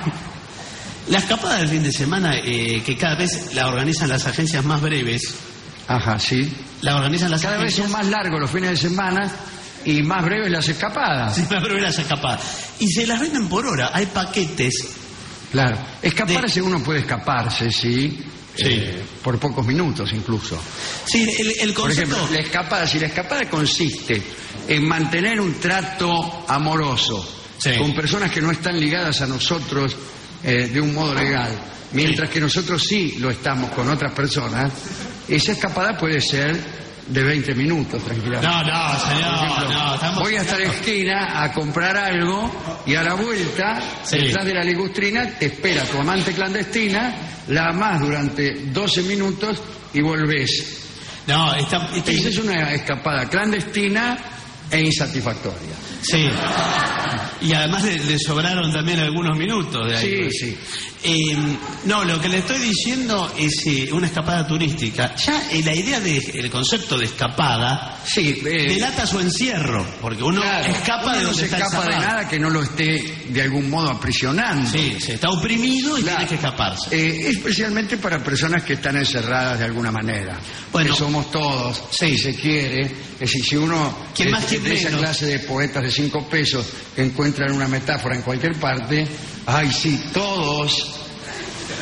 La escapada del fin de semana, que cada vez la organizan las agencias más breves. Ajá, sí. La organizan las cada agencias. Vez son más largos los fines de semana y más breves las escapadas. Sí, más breves las escapadas. Y se las venden por hora. Hay paquetes. Claro. Escaparse, uno puede escaparse, sí. Sí. Por pocos minutos incluso. Sí, el concepto... Por ejemplo, la escapada consiste en mantener un trato amoroso con personas que no están ligadas a nosotros de un modo legal, mientras que nosotros sí lo estamos con otras personas. Esa escapada puede ser de 20 minutos, tranquilamente. No, señor, no. Voy hasta la esquina a comprar algo y a la vuelta, detrás de la ligustrina, te espera tu amante clandestina, la amás durante 12 minutos y volvés. No, Esa es una escapada clandestina e insatisfactoria. Sí. Y además le sobraron también algunos minutos de ahí. Sí. No, lo que le estoy diciendo es una escapada turística. Ya la idea el concepto de escapada delata su encierro, porque uno escapa de no donde se está escapa encerrado. de nada que no lo esté de algún modo aprisionando. Sí, se está oprimido y tiene que escaparse. Especialmente para personas que están encerradas de alguna manera. Bueno, que somos todos, si se quiere. Es decir, si uno de esa clase de poetas de 5 pesos que encuentran una metáfora en cualquier parte, ay sí, todos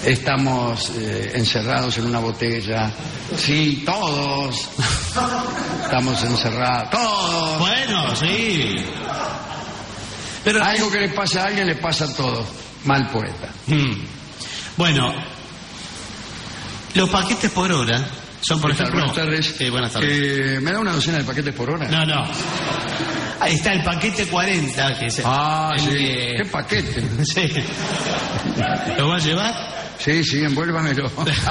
Estamos encerrados en una botella. Sí, todos. Estamos encerrados. Todos. Bueno, sí. Pero algo que le pasa a alguien le pasa a todos. Mal poeta. Bueno, los paquetes por hora son, por ejemplo... Buenas tardes. Buenas tardes. ¿Me da una docena de paquetes por hora? No. Ahí está el paquete 40, que es sí. ¿Qué paquete? Sí. ¿Lo va a llevar? Sí, envuélvamelo.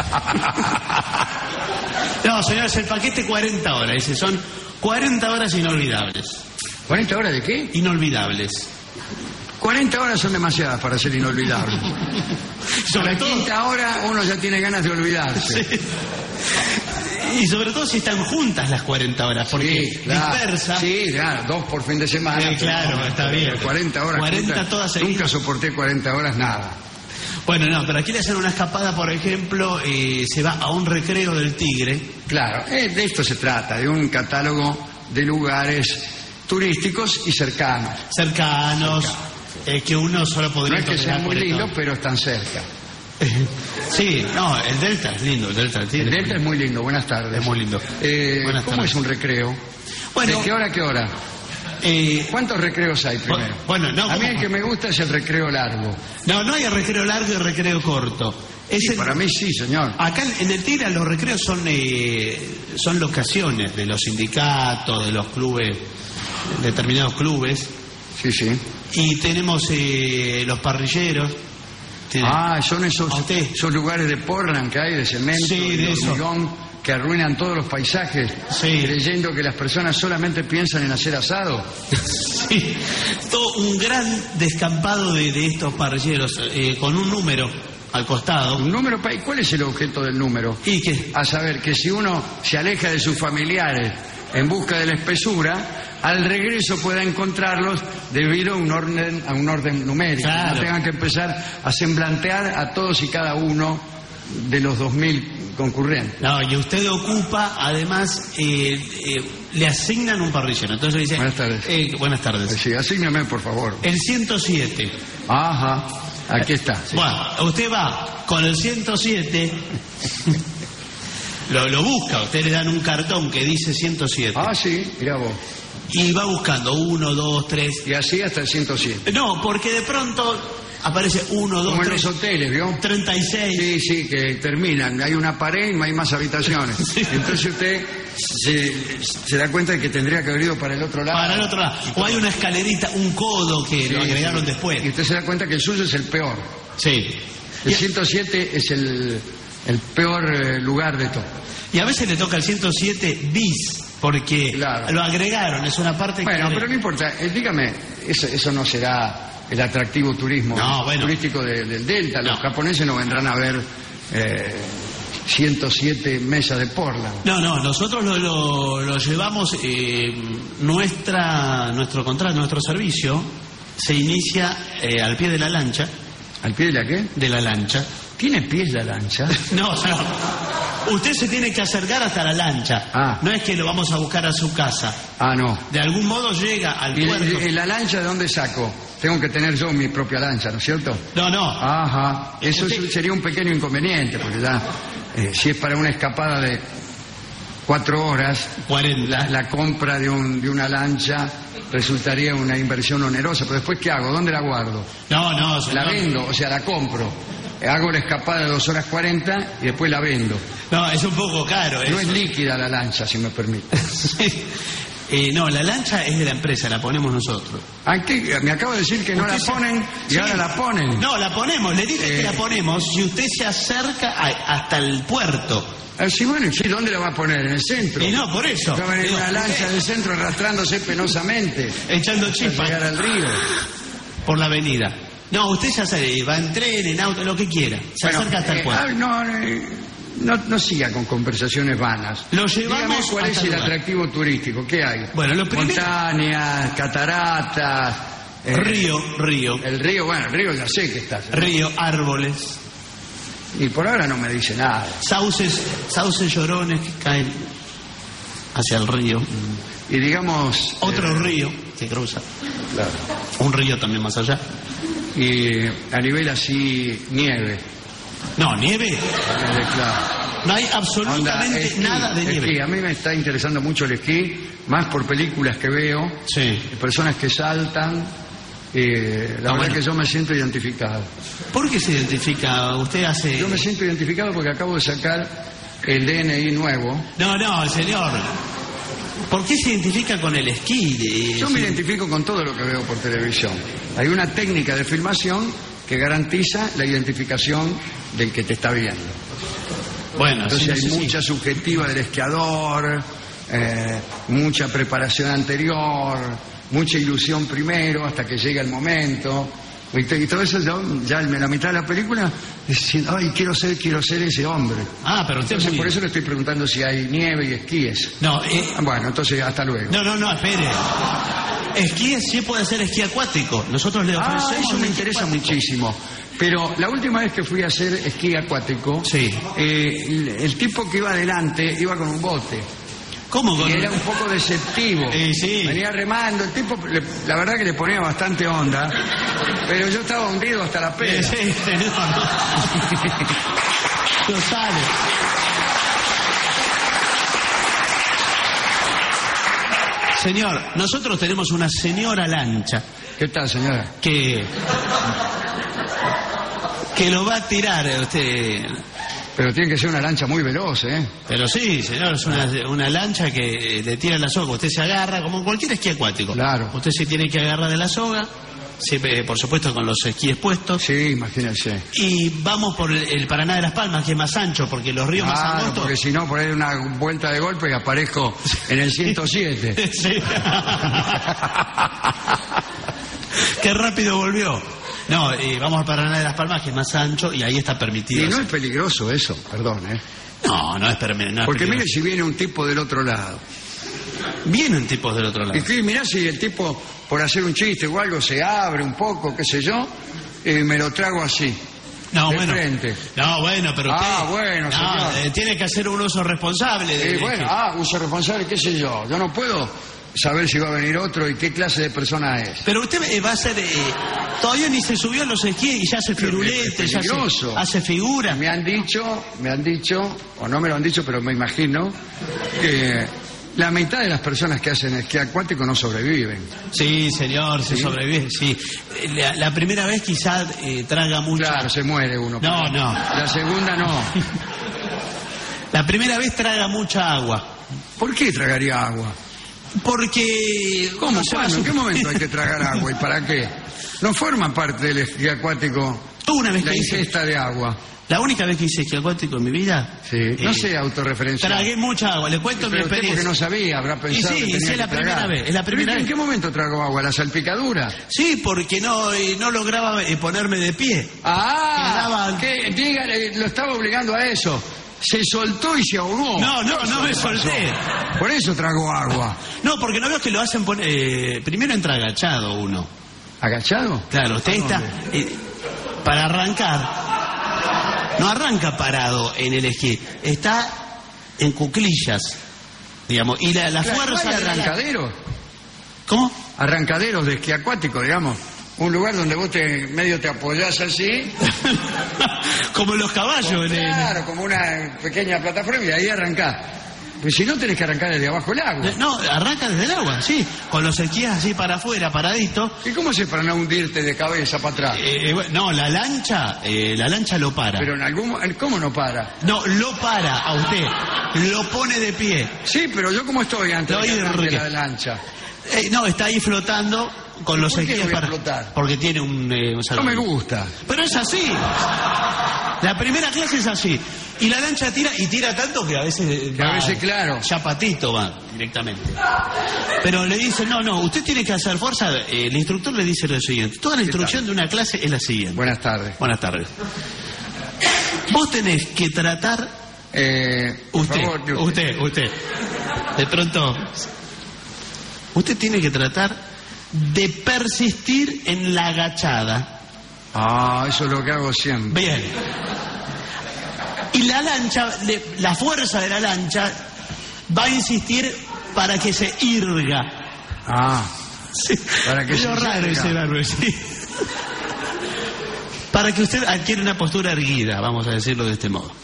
No, señores, el paquete 40 horas. Dice, son 40 horas inolvidables. ¿40 horas de qué? Inolvidables. 40 horas son demasiadas para ser inolvidables. Sobre todo... 40 horas uno ya tiene ganas de olvidarse. Sí. Y sobre todo si están juntas las 40 horas, porque sí, claro, dispersa... Sí, claro, 2 por fin de semana. Claro, está bien. 40 horas. 40 todas seguidas. Nunca soporté 40 horas, nada. Bueno, no, pero aquí le hacen una escapada, por ejemplo, se va a un recreo del Tigre. Claro, de esto se trata, de un catálogo de lugares turísticos y cercanos. Que uno solo podría... No es que sean muy lindos, pero están cerca. Sí, no, el Delta es lindo, el Delta del Tigre. El Delta es muy lindo, buenas tardes. Es muy lindo. ¿Cómo es un recreo? Bueno, ¿de qué hora a qué hora? ¿Cuántos recreos hay primero? Bueno, no, a mí el que me gusta es el recreo largo. No hay el recreo largo y el recreo corto. Para mí sí, señor. Acá en el Tigre los recreos son locaciones de los sindicatos, de los clubes, determinados clubes. Sí. Y tenemos los parrilleros. Son esos lugares de Portland que hay, de cemento, de hormigón, que arruinan todos los paisajes, creyendo que las personas solamente piensan en hacer asado. Sí, todo un gran descampado de estos parrilleros, con un número al costado. ¿Un número? ¿Cuál es el objeto del número? ¿Y qué? A saber, que si uno se aleja de sus familiares en busca de la espesura, al regreso pueda encontrarlos debido a un orden numérico. Claro. No tengan que empezar a semblantear a todos y cada uno de los 2000 concurrentes. No, y usted ocupa, además, le asignan un parrillero. Entonces dice... Buenas tardes. Buenas tardes. Sí, asígname, por favor. El 107. Ajá, aquí está. Sí. Bueno, usted va con el 107... Lo busca, ustedes le dan un cartón que dice 107. Sí, mirá vos. Y va buscando 1, 2, 3. Y así hasta el 107. No, porque de pronto aparece 1, 2, Como 3. en los hoteles, ¿vio? 36. Sí, que terminan. Hay una pared y no hay más habitaciones. Sí. Entonces usted se da cuenta de que tendría que haber ido para el otro lado. Para el otro lado. O hay una escalerita, un codo que lo agregaron después. Y usted se da cuenta que el suyo es el peor. Sí. El 107 es el peor lugar de todo. Y a veces le toca el 107 bis, porque lo agregaron, es una parte... Bueno, pero no importa, dígame, eso no será el atractivo turístico del Delta. Los japoneses no vendrán a ver 107 mesas de Portland. No, nosotros lo llevamos, nuestro contrato, nuestro servicio se inicia al pie de la lancha. ¿Al pie de la qué? De la lancha. ¿Tiene pies la lancha? No. Usted se tiene que acercar hasta la lancha. No es que lo vamos a buscar a su casa. No. De algún modo llega al puerto. ¿Y la lancha de dónde saco? Tengo que tener yo mi propia lancha, ¿no es cierto? No. Ajá. Eso sería un pequeño inconveniente, porque ya, si es para una escapada de 4 horas, 40. La compra de una lancha resultaría una inversión onerosa. Pero después, ¿qué hago? ¿Dónde la guardo? No. La vendo, o sea, la compro. Hago la escapada de 2 horas 40 y después la vendo. No, es un poco caro. No es líquida la lancha, si me permite. No, la lancha es de la empresa, la ponemos nosotros. Me acabo de decir que no la ponen y ahora la ponen. No, la ponemos, le dije que la ponemos si usted se acerca hasta el puerto. Sí, ¿dónde la va a poner? ¿En el centro? Y no, por eso. Va a venir una lancha del centro arrastrándose penosamente. Echando chispas. Para llegar al río. Por la avenida. No, usted ya va en tren, en auto, lo que quiera. Se acerca hasta el puerto. No siga con conversaciones vanas. Lo llevamos. Dígame cuál es el atractivo turístico. ¿Qué hay? Bueno, lo primero... Montañas, cataratas. Río. El río, el río ya sé que está. Río, árboles. Y por ahora no me dice nada. Sauces llorones que caen hacia el río. Y digamos... Otro río que cruza. Claro. Un río también más allá. Y a nivel así, nieve. No, nieve. Claro. No hay absolutamente esquí, nada de nieve. Esquí. A mí me está interesando mucho el esquí, más por películas que veo, personas que saltan. La verdad que yo me siento identificado. ¿Por qué se identifica? Usted hace... Yo me siento identificado porque acabo de sacar el DNI nuevo. No, señor. ¿Por qué se identifica con el esquí? Yo me identifico con todo lo que veo por televisión. Hay una técnica de filmación que garantiza la identificación del que te está viendo. Bueno, entonces hay mucha subjetiva del esquiador, mucha preparación anterior, mucha ilusión primero hasta que llega el momento. Y todo eso ya en la mitad de la película diciendo, ay, quiero ser ese hombre. Pero usted entonces por eso le estoy preguntando si hay nieve y esquíes. No, bueno, entonces hasta luego. No, espere. Esquí sí puede ser esquí acuático. Nosotros le ofrecemos... eso me interesa muchísimo. Pero la última vez que fui a hacer esquí acuático, el tipo que iba adelante iba con un bote. ¿Cómo? Y era un poco deceptivo. Venía remando, el tipo, la verdad que le ponía bastante onda, pero yo estaba hundido hasta la pera. No sale. Señor, nosotros tenemos una señora lancha. ¿Qué tal, señora? Que lo va a tirar usted. Pero tiene que ser una lancha muy veloz, ¿eh? Pero sí, señor, es una lancha que le tira la soga. Usted se agarra, como en cualquier esquí acuático. Claro. Usted se tiene que agarrar de la soga, por supuesto con los esquíes puestos. Sí, imagínense. Y vamos por el Paraná de las Palmas, que es más ancho, porque los ríos más angostos... porque si no, por ahí una vuelta de golpe y aparezco en el 107. Sí. Qué rápido volvió. No, vamos al Paraná de las Palmas, que es más ancho, y ahí está permitido. Y no es peligroso eso, perdón, ¿eh? No es peligroso. Porque mire si viene un tipo del otro lado. Vienen tipos del otro lado. Y mirá si el tipo, por hacer un chiste o algo, se abre un poco, qué sé yo, me lo trago así. No, de bueno. Frente. No, bueno, pero usted... bueno, señor. Tiene que hacer un uso responsable. Uso responsable, qué sé yo. Yo no puedo saber si va a venir otro y qué clase de persona es. Pero usted va a ser... todavía ni se subió a los esquíes y ya hace firulete, ya hace figura. Me han dicho, o no me lo han dicho, pero me imagino, que la mitad de las personas que hacen esquí acuático no sobreviven. Sí, señor, se sobrevive, sí. La primera vez quizá traga mucha... Claro, se muere uno. No. La segunda no. La primera vez traga mucha agua. ¿Por qué tragaría agua? Porque... ¿Cómo? ¿Cuándo? ¿En qué momento hay que tragar agua y para qué? No forma parte del esquí acuático la ingesta de agua. La única vez que hice esquí acuático en mi vida... Sí, no sé autorreferencial. Tragué mucha agua, le cuento mi experiencia. Porque no sabía, habrá pensado que tenía es la primera vez. Es la primera vez. ¿En qué momento tragó agua? ¿La salpicadura? Sí, porque no lograba ponerme de pie. Dígale, lo estaba obligando a eso. Se soltó y se ahogó. No me solté. Por eso tragó agua. No, porque no veo que lo hacen primero entra agachado uno. ¿Agachado? Claro, usted está... para arrancar, no arranca parado en el esquí, está en cuclillas, digamos, y la fuerza... ¿Hay arrancaderos? ¿Cómo? Arrancaderos de esquí acuático, digamos. Un lugar donde vos medio te apoyás así. Como los caballos. Claro, como una pequeña plataforma y ahí arrancás. Pues si no tenés que arrancar desde abajo el agua. No, arranca desde el agua, sí. Con los esquíes así para afuera, paradito. ¿Y cómo haces para no hundirte de cabeza para atrás? No, la lancha lo para. Pero ¿cómo no para? No, lo para a usted. Lo pone de pie. Sí, pero yo como estoy antes de la lancha. No, está ahí flotando con los esquíes para flotar. Porque tiene un no me gusta. Pero es así. La primera clase es así. Y la lancha tira tanto que a veces claro. Chapatito va directamente. Pero le dicen, no, usted tiene que hacer fuerza. El instructor le dice lo siguiente. Toda la instrucción de una clase es la siguiente. Buenas tardes. Buenas tardes. Vos tenés que tratar... Usted. De pronto... Usted tiene que tratar de persistir en la agachada. Eso es lo que hago siempre. Bien. Y la lancha, la fuerza de la lancha va a insistir para que se irga. Sí. Para que se raro ese verbo, sí. Para que usted adquiera una postura erguida, vamos a decirlo de este modo.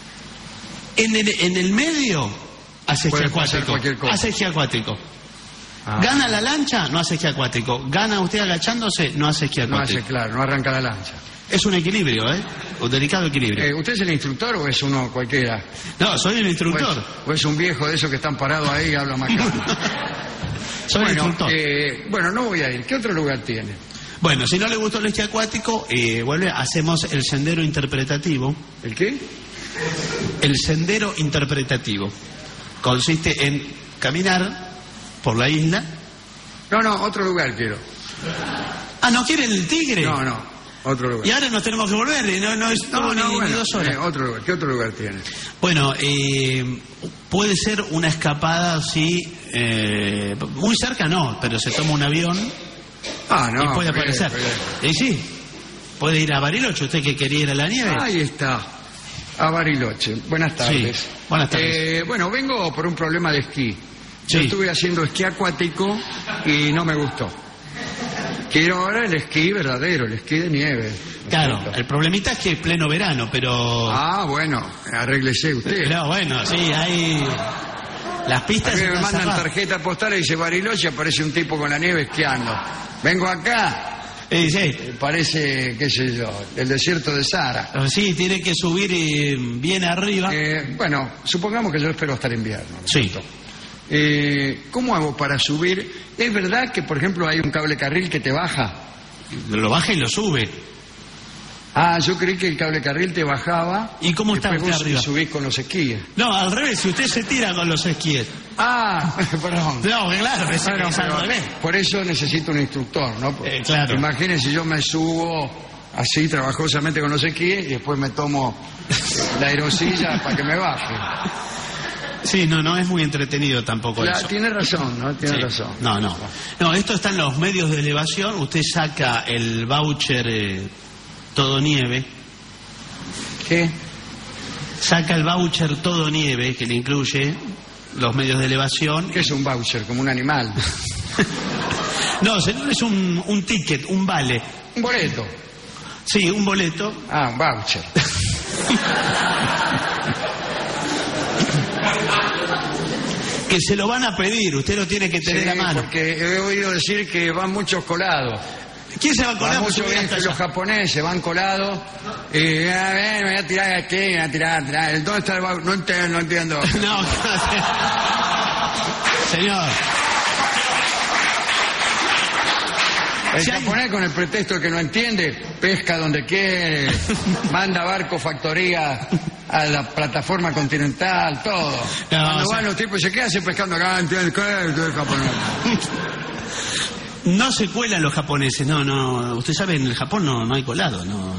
En el medio, hace esquí acuático. Hace esquí acuático. Gana la lancha, no hace esquí acuático. Gana usted agachándose, no hace esquí acuático. No hace, claro, no arranca la lancha. Es un equilibrio, un delicado equilibrio. ¿Usted es el instructor o es uno cualquiera? No, soy el instructor. O es un viejo de esos que están parados ahí y hablan macabro. Soy el instructor. Bueno, no voy a ir. ¿Qué otro lugar tiene? Bueno, si no le gustó el esquí acuático, hacemos el sendero interpretativo. ¿El qué? El sendero interpretativo. Consiste en caminar por la isla. No, otro lugar quiero. Ah, ¿no quiere el Tigre? No, otro lugar. Y ahora nos tenemos que volver, no ni 2 horas. Otro lugar. ¿Qué otro lugar tiene? Bueno, puede ser una escapada, sí, muy cerca no, pero se toma un avión y puede aparecer. Sí, puede ir a Bariloche, usted que quería ir a la nieve. Ahí está, a Bariloche. Buenas tardes. Sí, buenas tardes. Bueno, vengo por un problema de esquí. Sí. Yo estuve haciendo esquí acuático y no me gustó. Quiero ahora el esquí verdadero, el esquí de nieve. Claro, el problemita es que es pleno verano, pero... Ah, bueno, arréglese usted. No, bueno, sí, hay... Las pistas... A mí me mandan tarjeta postal y dice Bariloche, aparece un tipo con la nieve esquiando. Vengo acá. Sí. Parece, qué sé yo, el desierto de Sahara. Sí, tiene que subir bien arriba. Bueno, supongamos que yo espero hasta el invierno. Sí. ¿Cómo hago para subir? ¿Es verdad que, por ejemplo, hay un cable carril que te baja? Lo baja y lo sube. Ah, yo creí que el cable carril te bajaba. ¿Y cómo está usted arriba? Y subís con los esquíes. No, al revés, si usted se tira con los esquíes. Ah, perdón. No, claro, es al revés. Por eso necesito un instructor, ¿no? Claro. Imagínese, yo me subo así trabajosamente con los esquíes y después me tomo la aerosilla para que me baje. Sí, no es muy entretenido tampoco eso. Tiene razón, ¿no? Tiene razón. No, esto está en los medios de elevación. Usted saca el voucher todo nieve. ¿Qué? Saca el voucher todo nieve que le incluye los medios de elevación. ¿Qué es un voucher? ¿Como un animal? No, es un ticket, un vale. ¿Un boleto? Sí, un boleto. Ah, un voucher. Que se lo van a pedir, usted lo tiene que tener a mano. Porque he oído decir que van muchos colados. ¿Quién se va a colar? Muchos los japoneses van colados. Me voy a tirar aquí, me voy a tirar. ¿Dónde está el voucher? No entiendo. No, señor. El japonés, con el pretexto de que no entiende, pesca donde quiere, manda barco, factoría a la plataforma continental, todo. Cuando van los tipos, ¿qué hace pescando acá? ¿Entiende? ¿Qué es el japonés? No se cuelan los japoneses, no. Usted sabe, en el Japón no hay colado, no.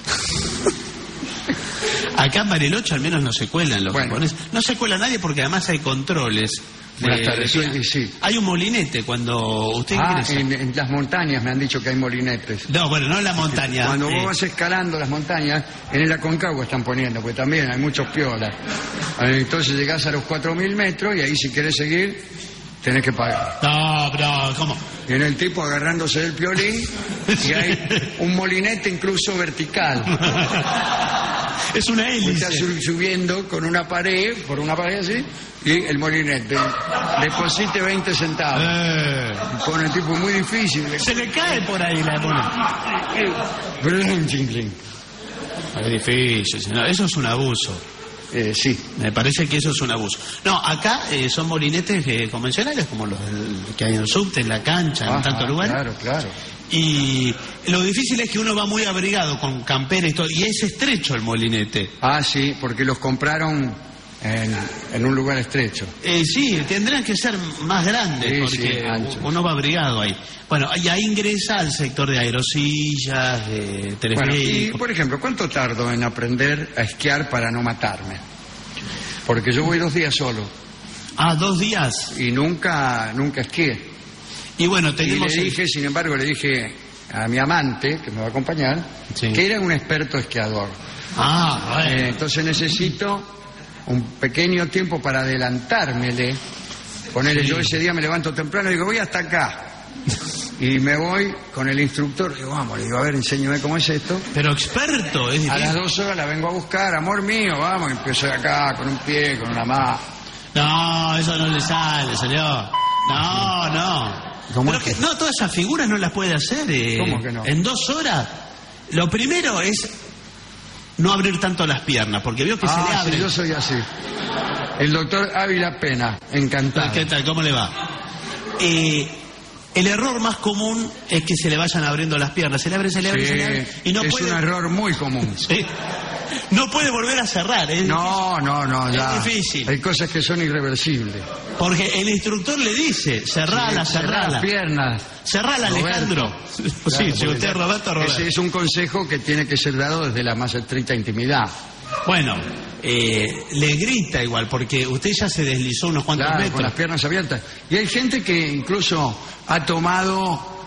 Acá en Bariloche al menos no se cuelan los japoneses. No se cuela nadie porque además hay controles. Buenas tardes, sí. Hay un molinete cuando usted ingresa. En las montañas me han dicho que hay molinetes. No, bueno, no en la montaña. Cuando vos vas escalando las montañas, en el Aconcagua están poniendo, porque también hay muchos piolas. Entonces llegás a los 4.000 metros y ahí si querés seguir, tenés que pagar. No, pero ¿cómo? Viene el tipo agarrándose del piolín y hay un molinete incluso vertical. Es una hélice. Está subiendo con una pared, por una pared así, y el molinete. Deposite 20 centavos. Pone el tipo muy difícil. Se le cae por ahí la moneda. Es difícil, señor. Eso es un abuso. Sí. Me parece que eso es un abuso. No, acá son molinetes convencionales como los que hay en el subte, en la cancha, en tantos lugares. Claro. Y lo difícil es que uno va muy abrigado con campera y todo, y es estrecho el molinete. Ah, sí, porque los compraron en un lugar estrecho. Sí, tendrán que ser más grandes, porque uno va abrigado ahí. Bueno, y ahí ingresa al sector de aerosillas, de teleféricos. Y, por ejemplo, ¿cuánto tardo en aprender a esquiar para no matarme? Porque yo voy 2 días solo. Ah, 2 días. Y nunca esquié. Y bueno, tenemos... Y le dije, sin embargo, a mi amante, que me va a acompañar, que era un experto esquiador. Ah, bueno. Entonces necesito un pequeño tiempo para adelantármele. Ponele, yo ese día me levanto temprano y digo, voy hasta acá. Y me voy con el instructor, digo, vamos, le digo, a ver, enséñame cómo es esto. Pero experto, es difícil. A las 2 horas la vengo a buscar, amor mío, vamos, y empiezo de acá, con un pie, con una mano. No, eso no le sale, señor. No. ¿Cómo Pero no, todas esas figuras no las puede hacer. ¿Cómo que no? En 2 horas, lo primero es no abrir tanto las piernas, porque veo que se le abre. Sí, yo soy así. El doctor Ávila Pena, encantado. ¿Qué tal? ¿Cómo le va? El error más común es que se le vayan abriendo las piernas. Se le abre. Y no es puede... un error muy común. Sí. No puede volver a cerrar. No, ya. Es difícil. Hay cosas que son irreversibles. Porque el instructor le dice, cerrala. Las piernas. Cerrala, Alejandro. Claro, si usted es Roberto. Ese es un consejo que tiene que ser dado desde la más estricta intimidad. Bueno, le grita igual, porque usted ya se deslizó unos cuantos metros. Con las piernas abiertas. Y hay gente que incluso ha tomado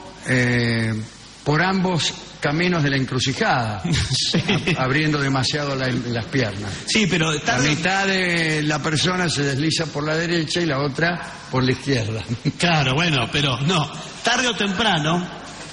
por ambos caminos de la encrucijada, sí. Abriendo demasiado las piernas. Sí, pero la mitad de la persona se desliza por la derecha y la otra por la izquierda. Claro, bueno, pero no. Tarde o temprano,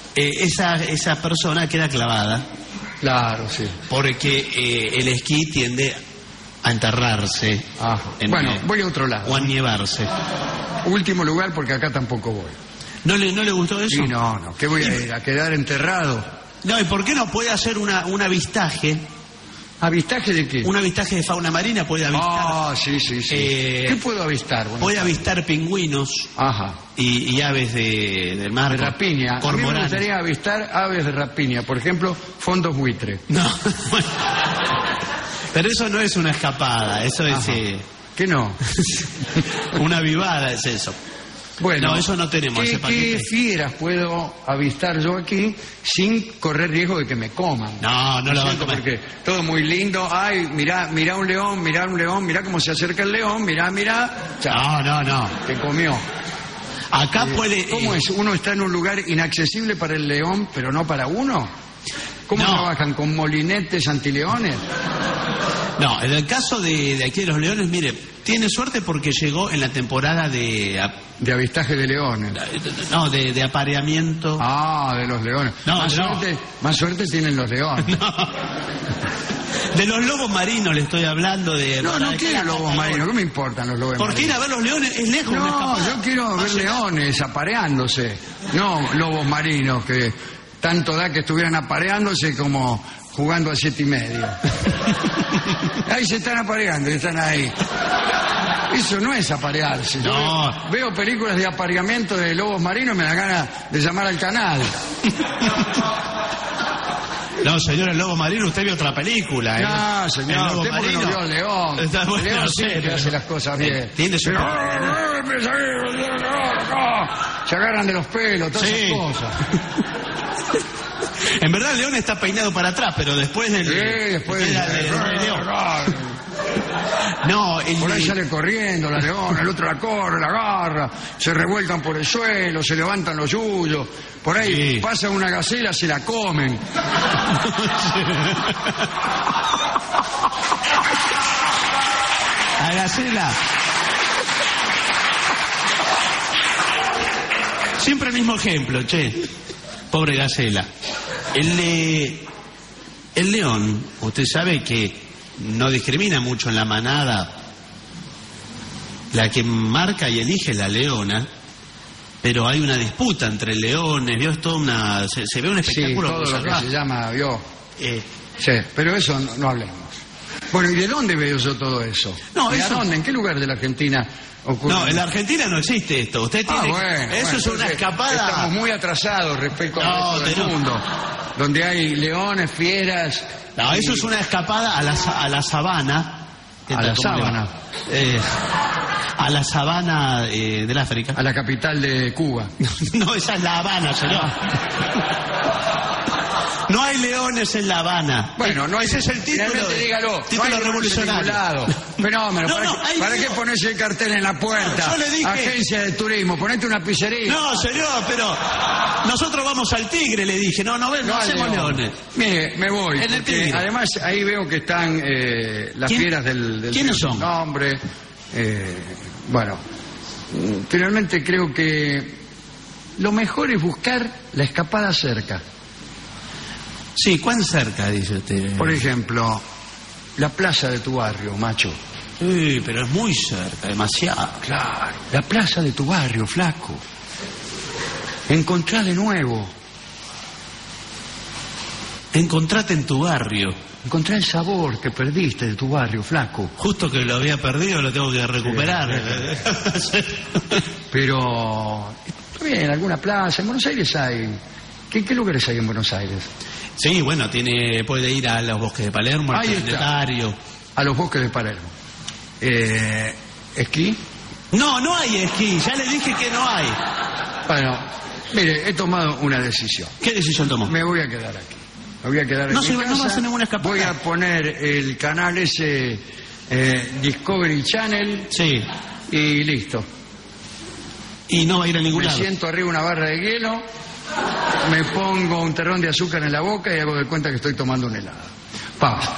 esa persona queda clavada. Claro, sí. Porque el esquí tiende a enterrarse. Bueno, voy a otro lado. O a nievarse. Último lugar, porque acá tampoco voy. ¿No le gustó eso? Sí, no. ¿Qué voy a ir? ¿A quedar enterrado? No, ¿y por qué no puede hacer un avistaje? ¿Avistaje de qué? Un avistaje de fauna marina puede avistar. Sí. ¿Qué puedo avistar? Puede avistar pingüinos. Ajá. Y aves del mar. De rapiña. A mí me gustaría avistar aves de rapiña. Por ejemplo, fondos buitre. No, bueno. Pero eso no es una escapada, eso es... ¿Qué no? Una vivada es eso. Bueno, no, eso no tenemos. ¿Qué fieras puedo avistar yo aquí sin correr riesgo de que me coman? No lo van a comer. Porque todo muy lindo. Ay, mirá un león, mirá cómo se acerca el león, mirá. No. Te comió. Acá puede... ¿Cómo es? ¿Uno está en un lugar inaccesible para el león, pero no para uno? ¿Cómo trabajan? ¿Con molinetes antileones? No, en el caso de aquí de los leones, mire, tiene suerte porque llegó en la temporada de avistaje de leones. No, de apareamiento. De los leones. Más suerte tienen los leones. No. De los lobos marinos le estoy hablando de... No quiero lobos marinos, ¿qué me importan los lobos marinos? Porque ir a ver los leones es lejos. No, yo quiero ver leones apareándose, no lobos marinos que tanto da que estuvieran apareándose como jugando a 7:30. Ahí se están apareando y están ahí. Eso no es aparearse. No. Veo películas de apareamiento de lobos marinos y me da ganas de llamar al canal. No, señor, el lobo marino, usted vio otra película. No, señor, usted porque no vio al león. Está bueno, el león siempre hace las cosas bien. Tiene su... Se agarran de los pelos, todas esas cosas. En verdad el león está peinado para atrás, pero después del... después del león. No, por ahí sale corriendo la leona, el otro la corre, la agarra, se revuelcan por el suelo, se levantan los yuyos, por ahí pasa una gacela, se la comen. La gacela. Siempre el mismo ejemplo, pobre gacela. El león, usted sabe que no discrimina mucho en la manada. La que marca y elige la leona, pero hay una disputa entre leones, ¿vio? Es toda una... Se ve un espectáculo. Sí, todo lo que se llama, ¿vio? Sí, pero eso no hablemos. Bueno, ¿y de dónde veo yo todo eso? ¿De dónde? ¿En qué lugar de la Argentina ocurre? No, en la Argentina no existe esto. Usted tiene... Eso es una escapada... Estamos muy atrasados respecto al resto del mundo. Donde hay leones, fieras... No, eso es una escapada a la sabana. ¿A la sabana? A la sabana del África. A la capital de Cuba. No, esa es La Habana, señor. No hay leones en La Habana. Bueno, no hay... Ese es el título. Dígalo. Título no hay revolucionario. Fenómeno. ¿Para qué pones el cartel en la puerta? Yo le dije... Agencia de turismo, ponete una pizzería. No, señor, pero nosotros vamos al Tigre, le dije. No hacemos leones. Mire, me voy. En el Tigre. Además, ahí veo que están las fieras del ¿Quiénes son? Nombre. Bueno, finalmente creo que lo mejor es buscar la escapada cerca. Sí, ¿cuán cerca, dice usted? Por ejemplo, la plaza de tu barrio, macho. Sí, pero es muy cerca, demasiado. Claro, la plaza de tu barrio, flaco. Encontrá de nuevo. Encontrate en tu barrio. Encontrá el sabor que perdiste de tu barrio, flaco. Justo que lo había perdido, lo tengo que recuperar. Sí. Pero, en alguna plaza, en Buenos Aires hay... ¿Qué lugares hay en Buenos Aires? Sí, bueno, puede ir a los bosques de Palermo, al planetario. A los bosques de Palermo. ¿Esquí? No hay esquí, ya le dije que no hay. Bueno, mire, he tomado una decisión. ¿Qué decisión tomó? Me voy a quedar aquí. Me voy a quedar en mi casa. No va a hacer ninguna escapada. Voy a poner el canal ese Discovery Channel. Sí. Y listo. Y no va a ir a ningún lado. Me siento arriba una barra de hielo, me pongo un terrón de azúcar en la boca y hago de cuenta que estoy tomando un helado. Pausa.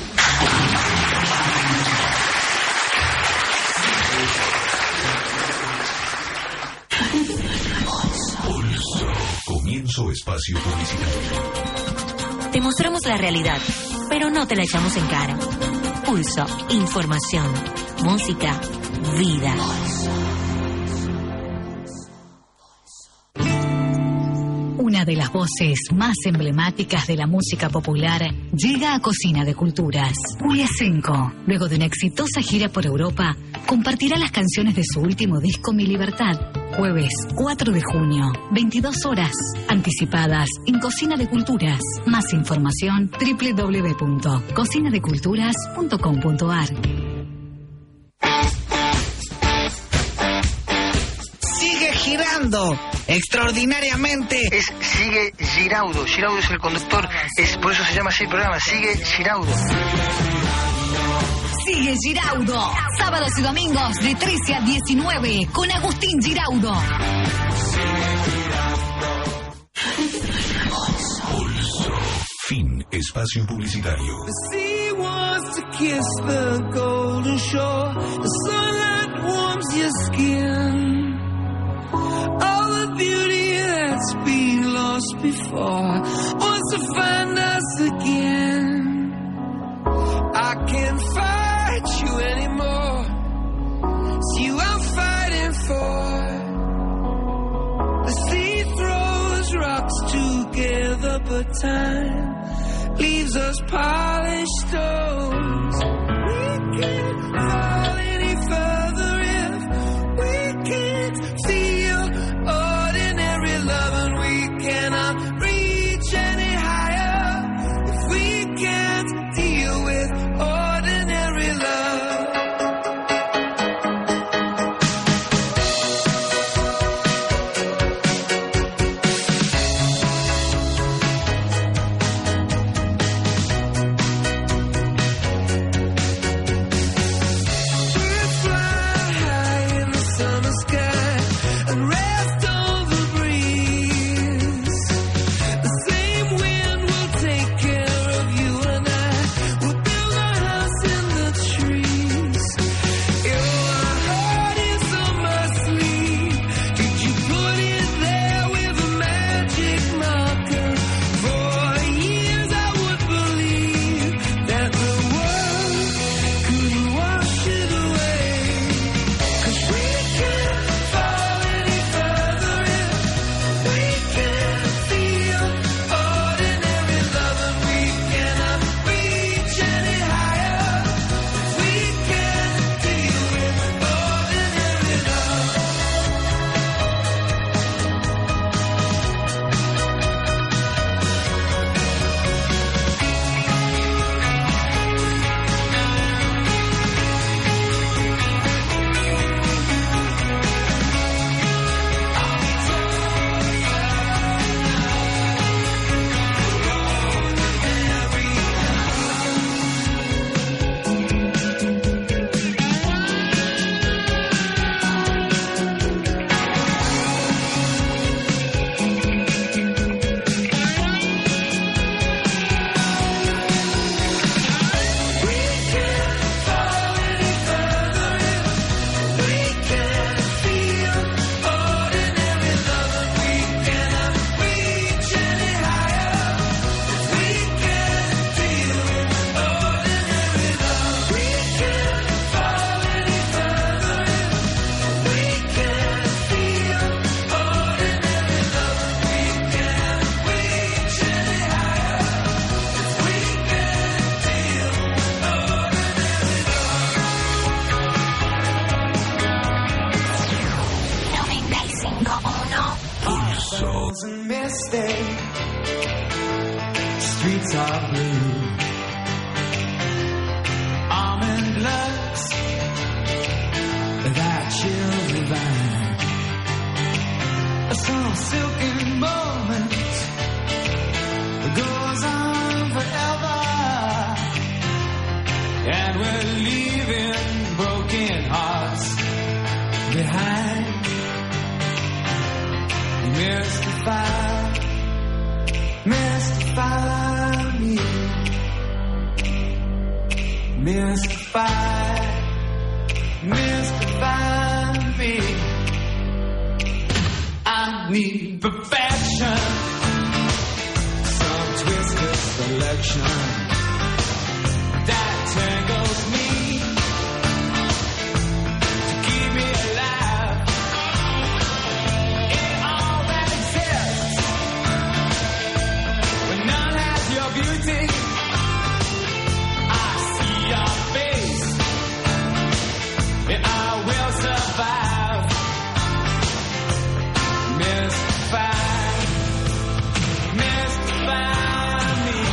Pulso. Comienzo espacio publicitario. Te mostramos la realidad, pero no te la echamos en cara. Pulso, información, música, vida. Una de las voces más emblemáticas de la música popular llega a Cocina de Culturas. Julia Senko, luego de una exitosa gira por Europa, compartirá las canciones de su último disco Mi Libertad. Jueves 4 de junio, 22 horas, anticipadas en Cocina de Culturas. Más información www.cocinadeculturas.com.ar. Sigue girando extraordinariamente. Sigue Giraudo. Giraudo es el conductor. Por eso se llama así el programa. Sigue Giraudo. Sigue Giraudo. Sábados y domingos de 13 a 19 con Agustín Giraudo. Pulso. Fin. Espacio publicitario. The sea wants to kiss the golden shore. The sunlight warms your skin. All the beauty that's been lost before wants to find us again. I can't fight you anymore. It's you I'm fighting for. The sea throws rocks together, but time leaves us polished stones. We can't fall any further if we can't feel ordinary love, and we cannot reach any higher if we can't deal with ordinary love. roads are misty, streets are blue. Almond looks that chill divine. Some silken moment goes on forever, and we're leaving broken hearts behind. Mystify, mystify me. Mystify, mystify me. I need perfection, some twisted selection that tangles me to keep me alive. In all that exists, when none has your beauty, I see your face, and I will survive. Mystify, mystify me.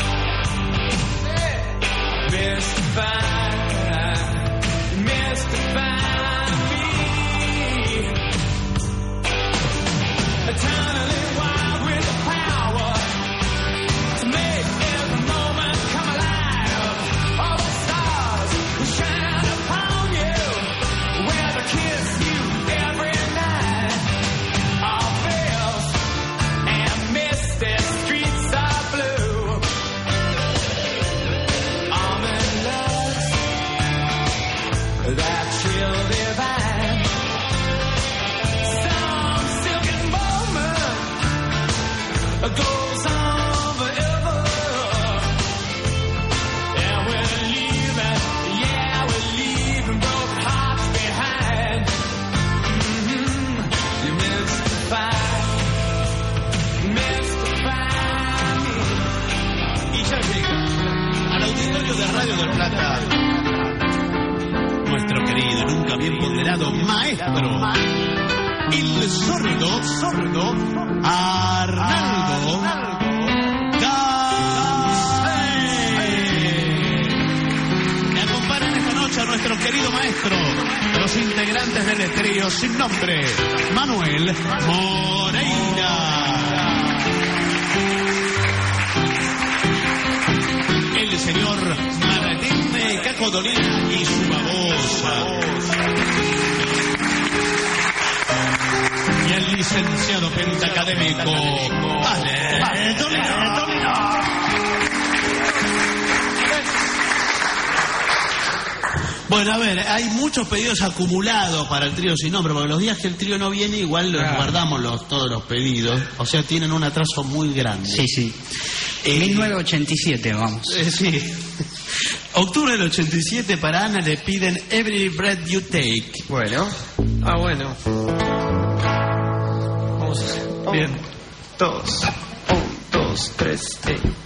Mystify, mystify me. Eternally wild with the power to make every moment come alive. All the stars will shine upon you, where they kiss you every night. All veils and misty streets are blue. Almond loves that chill divine. Some silken moment goes on forever, and we're leaving, yeah, we're leaving broken hearts behind. You mystify me. Y ya llega al auditorio de Radio del Plata nuestro querido, nunca bien ponderado maestro, el sordo Arnaldo Me acompañan esta noche a nuestro querido maestro, los integrantes del trío sin nombre, Manuel Moreira. El señor Martín de Cacodolina y su babosa. Y el licenciado pentacadémico Ale Dolina. Bueno, a ver, hay muchos pedidos acumulados para el trío sin nombre, porque los días que el trío no viene, igual los guardamos todos los pedidos. O sea, tienen un atraso muy grande. Sí, sí. 1987, vamos. Sí. Octubre del 87, para Ana le piden Every Breath You Take. Bueno. Bueno. Vamos a hacer. Bien. 2, 1, 2, 3,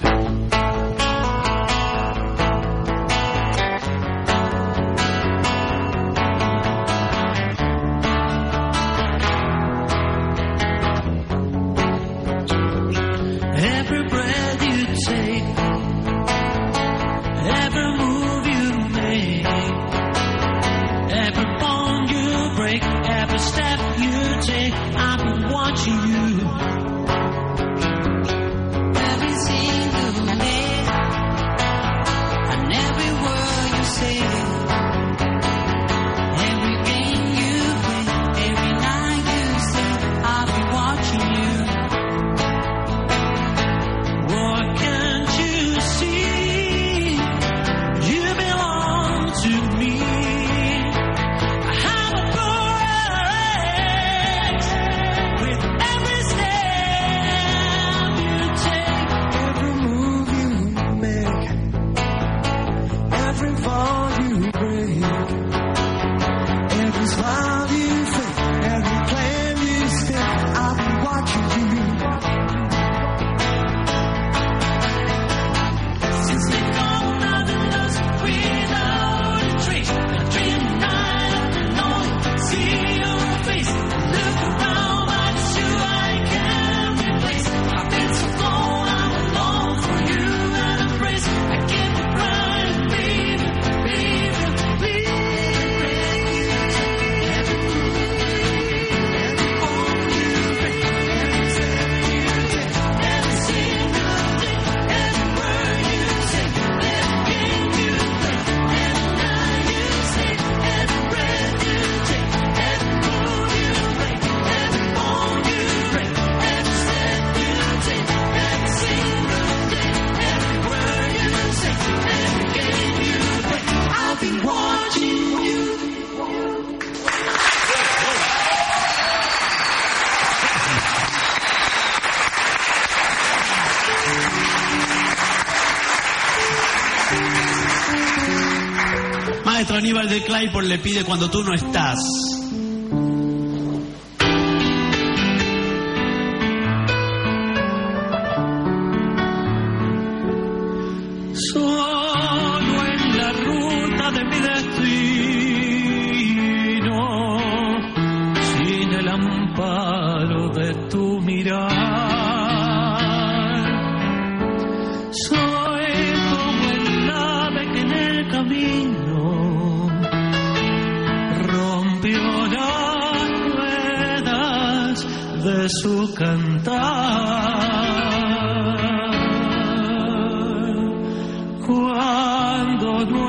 Every breath you take, every move you make, every bond you break, every step you take, I've been watching you. Every single day, and every word you say, every game you play, every night you say, I'll be watching you. What can't you see? You belong to me. I have a bird with every step. watching you. Maestro Aníbal de Claypole le pide Cuando tú no estás. Solo en la ruta de mi destino, sin el amparo de tu mirar, soy como el ave que en el camino rompió las ruedas de su cantar. Cuando no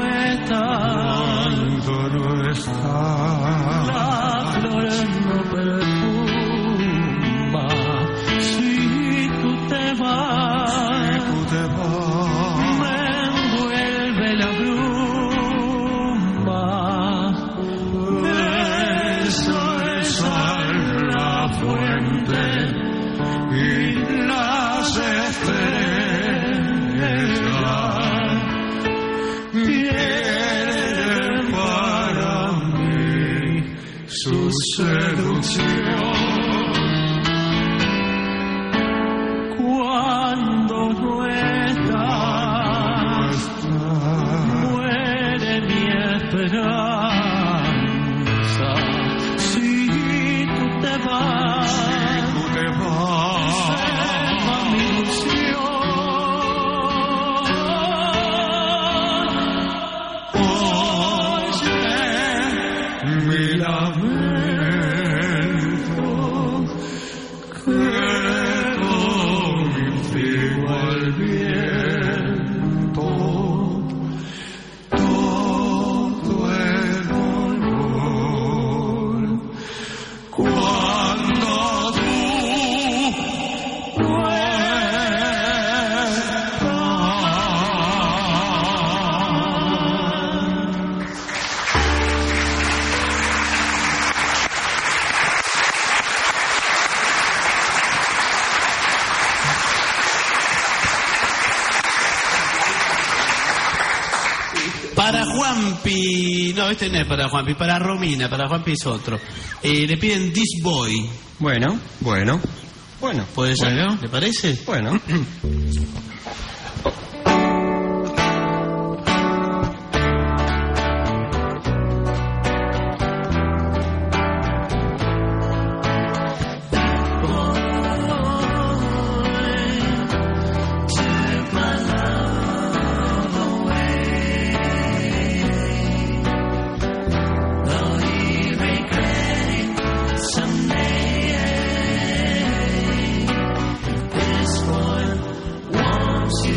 está, la flor no perfuma. Si tú te vas, me envuelve la bruma. Eso es la fuente y las estrellas tienen para mí su seducción. Cuando no estás, muere mi esperanza. Si tú te vas, sepa mi ilusión. Mi lamento que contigo al viento todo el dolor. Cuando tú Para Juanpi, no, este no es para Juanpi, para Romina, para Juanpi es otro. Le piden This Boy. Bueno. ¿Puede ser? Bueno. ¿Le parece? Bueno. This one wants you.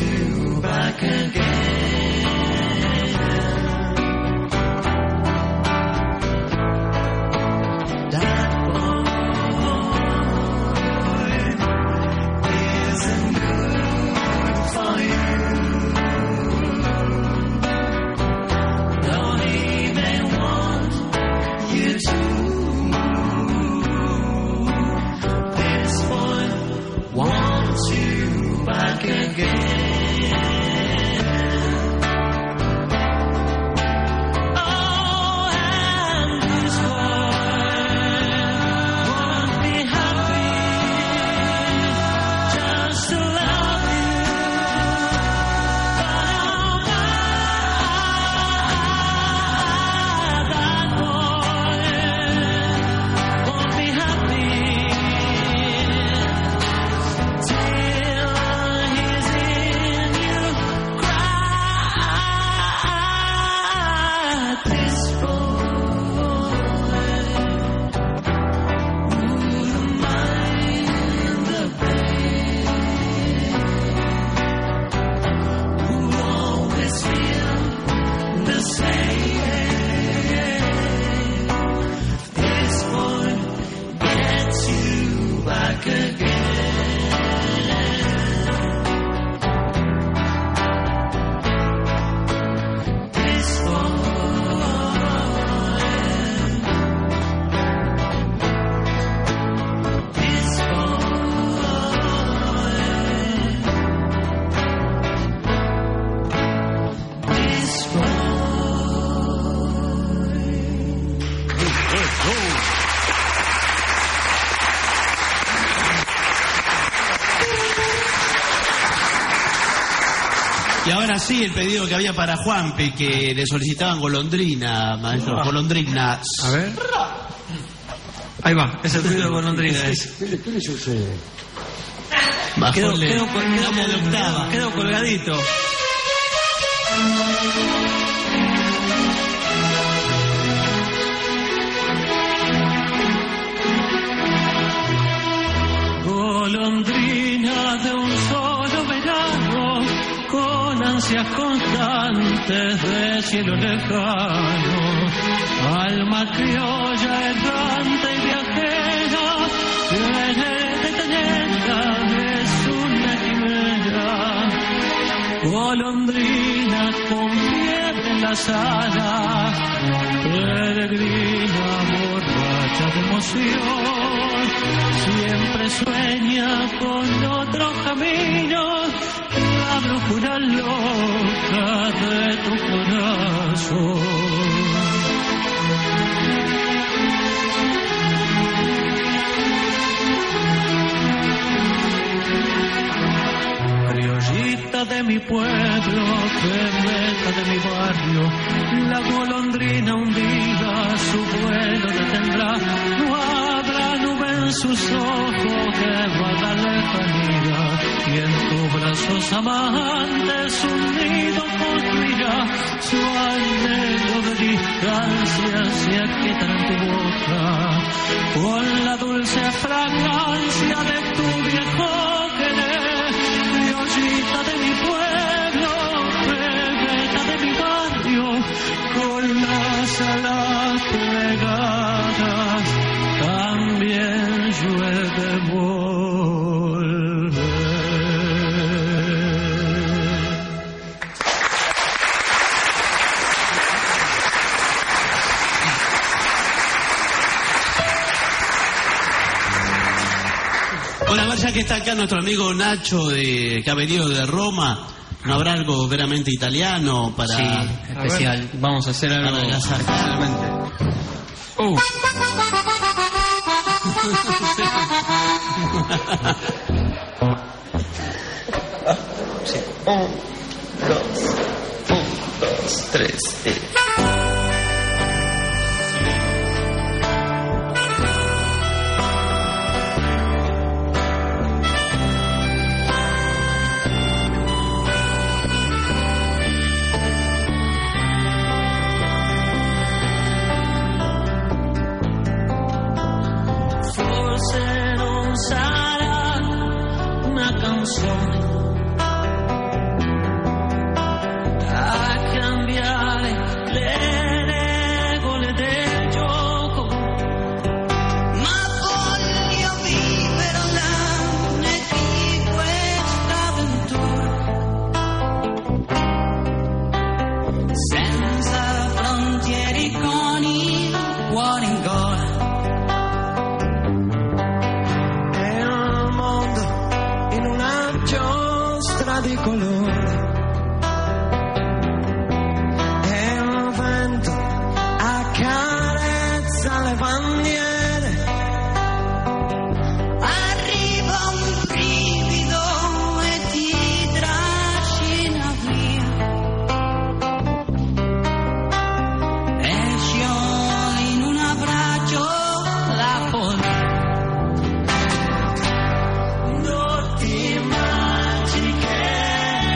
Ahora sí, el pedido que había para Juanpe, que le solicitaban golondrina, maestro, golondrinas. A ver. Ahí va, es el pedido de golondrina. ¿Qué le sucede? Quedó colgadito. Golondrina de un solo verano, con ansias constantes de cielo lejano, alma criolla errante y viajera, es una quimera. Golondrina con fiebre en las alas, peregrina borracha de emoción, siempre sueña con otro camino, la brújula loca de tu corazón. Criollita de mi pueblo, bebeta de mi barrio, la golondrina un día su vuelo detendrá. No habrá nube en sus ojos que guarda lejanía, y en tus brazos amantes un nido construirá. Su anhelo de distancia se aquietará en tu boca, con la dulce fragancia de tu viejo querer. Criollita de mi pueblo, bebeta de mi barrio, con las alas plegadas, también yo he de volver. Bueno, a ver, ya que está acá nuestro amigo Nacho, que ha venido de Roma, ¿no habrá algo veramente italiano para...? Sí, especial. Vamos a hacer algo especialmente. Sí. 1, 2, 3. A cambiare le regole del gioco, ma voglio vivere l'anno di questa avventura, senza frontiere con il cuore in gola. È un mondo in una giostra di colori, e un vento accarezza le bandiere, arriva un brivido e ti trascina via, e sciogli in un abbraccio la follia. Notti magiche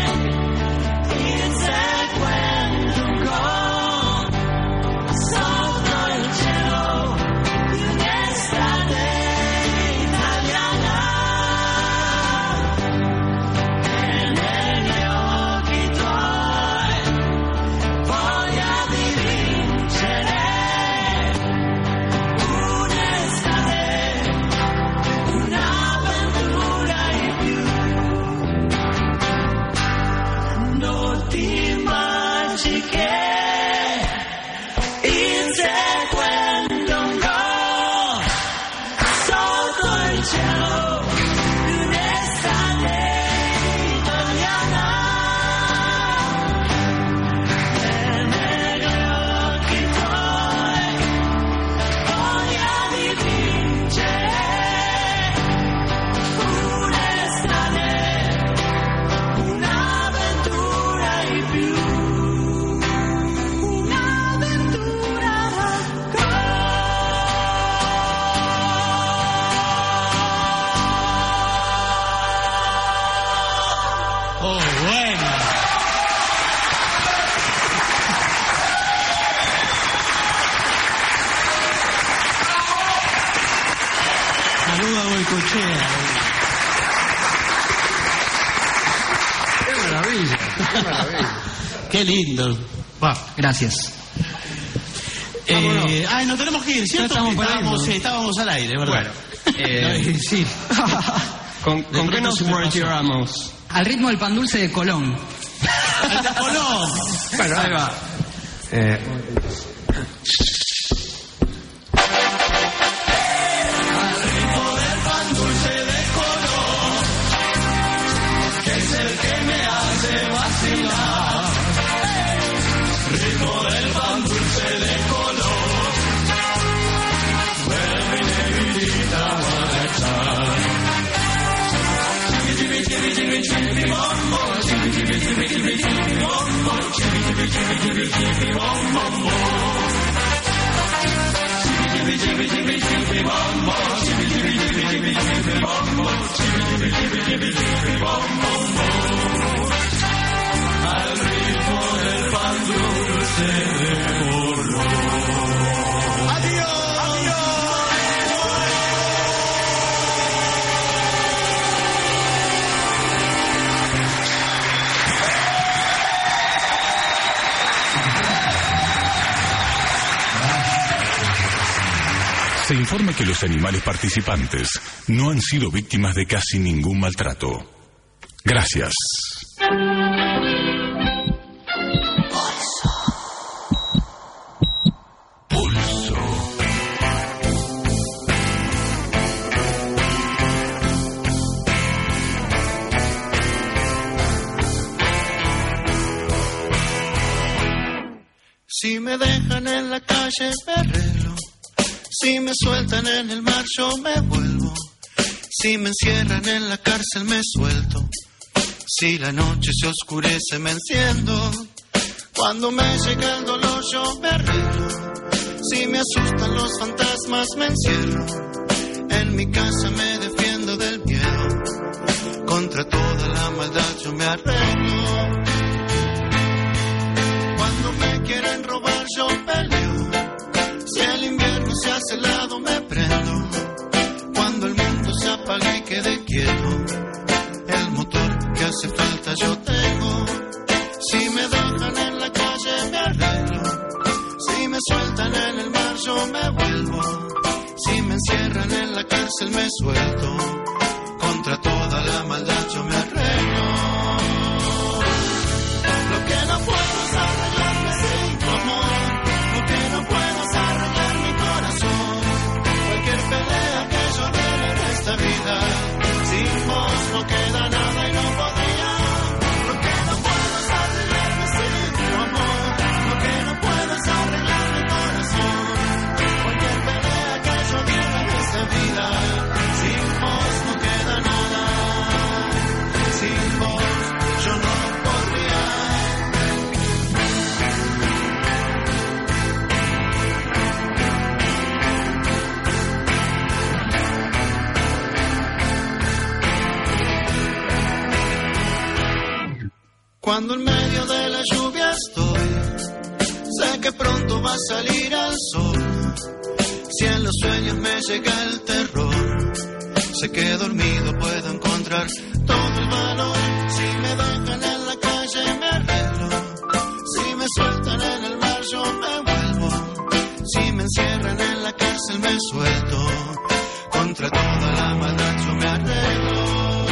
Goicoechea. ¡Qué maravilla! ¡Qué maravilla! ¡Qué lindo! Va. Gracias. Nos tenemos que ir, ¿cierto? Estábamos al aire, ¿verdad? Bueno, sí. ¿Con qué nos retiramos? Al ritmo del pan dulce de Colón. ¡Al de Colón! Bueno, ahí va. Al ritmo del pan dulce de Colón. Adiós. Se informa que los animales participantes no han sido víctimas de casi ningún maltrato. Gracias. Pulso. Si me dejan en la calle me arreglo. Si me sueltan en el mar yo me vuelvo. Si me encierran en la cárcel me suelto. Si la noche se oscurece me enciendo. Cuando me llega el dolor yo me arreglo. Si me asustan los fantasmas me encierro. En mi casa me defiendo del miedo. Contra toda la maldad yo me arreglo. Cuando me quieren robar yo peleo. Si el invierno se hace helado me prendo. Cuando el mundo se apaga y quede quieto, el motor que hace falta yo tengo. Si me dejan en la calle me arreglo. Si me sueltan en el mar yo me vuelvo. Si me encierran en la cárcel me suelto. Contra toda la maldad yo me arreglo. Lo que no puedo es arreglarme sin tu amor. Lo que no puedo es arreglar mi corazón. Cualquier pelea que yo tenga en esta vida, sin vos no queda nada y no podría. Lo que no puedo es arreglarme sin tu amor. Lo que no puedo es arreglar mi corazón. Cualquier pelea que yo tenga en esta vida, sin vos no queda nada. Sin vos yo no podría. Cuando en medio de la lluvia estoy, sé que pronto va a salir el sol. Si en los sueños me llega el terror, sé que dormido puedo encontrar todo el valor. Si me dejan en la calle me arreglo. Si me sueltan en el mar yo me vuelvo. Si me encierran en la cárcel me suelto. Contra toda la maldad yo me arreglo.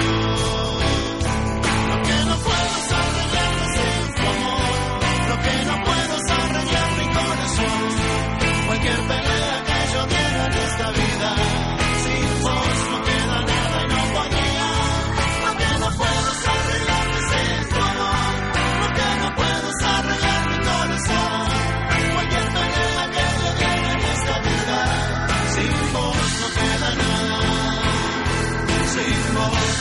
Lo que no puedo es arreglarme sin tu amor. Lo que no puedo es arreglar mi corazón. Cualquier pelea que yo tenga en esta vida, sin vos no queda nada y no podría. Lo que no puedo es arreglarme sin tu amor. Lo que no puedo es arreglar mi corazón. Cualquier pelea que yo tenga en esta vida, sin vos no queda nada. Sin vos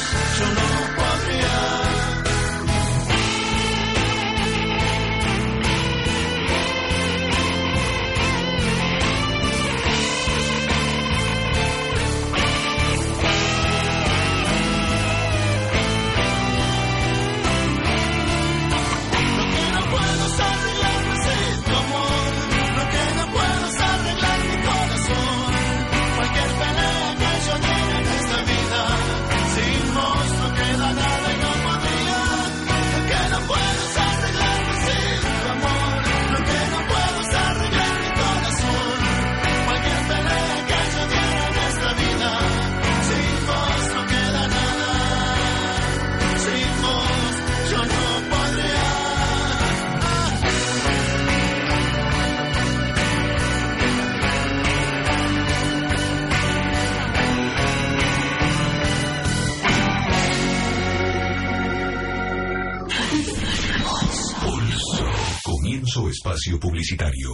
Pulso Espacio Publicitario.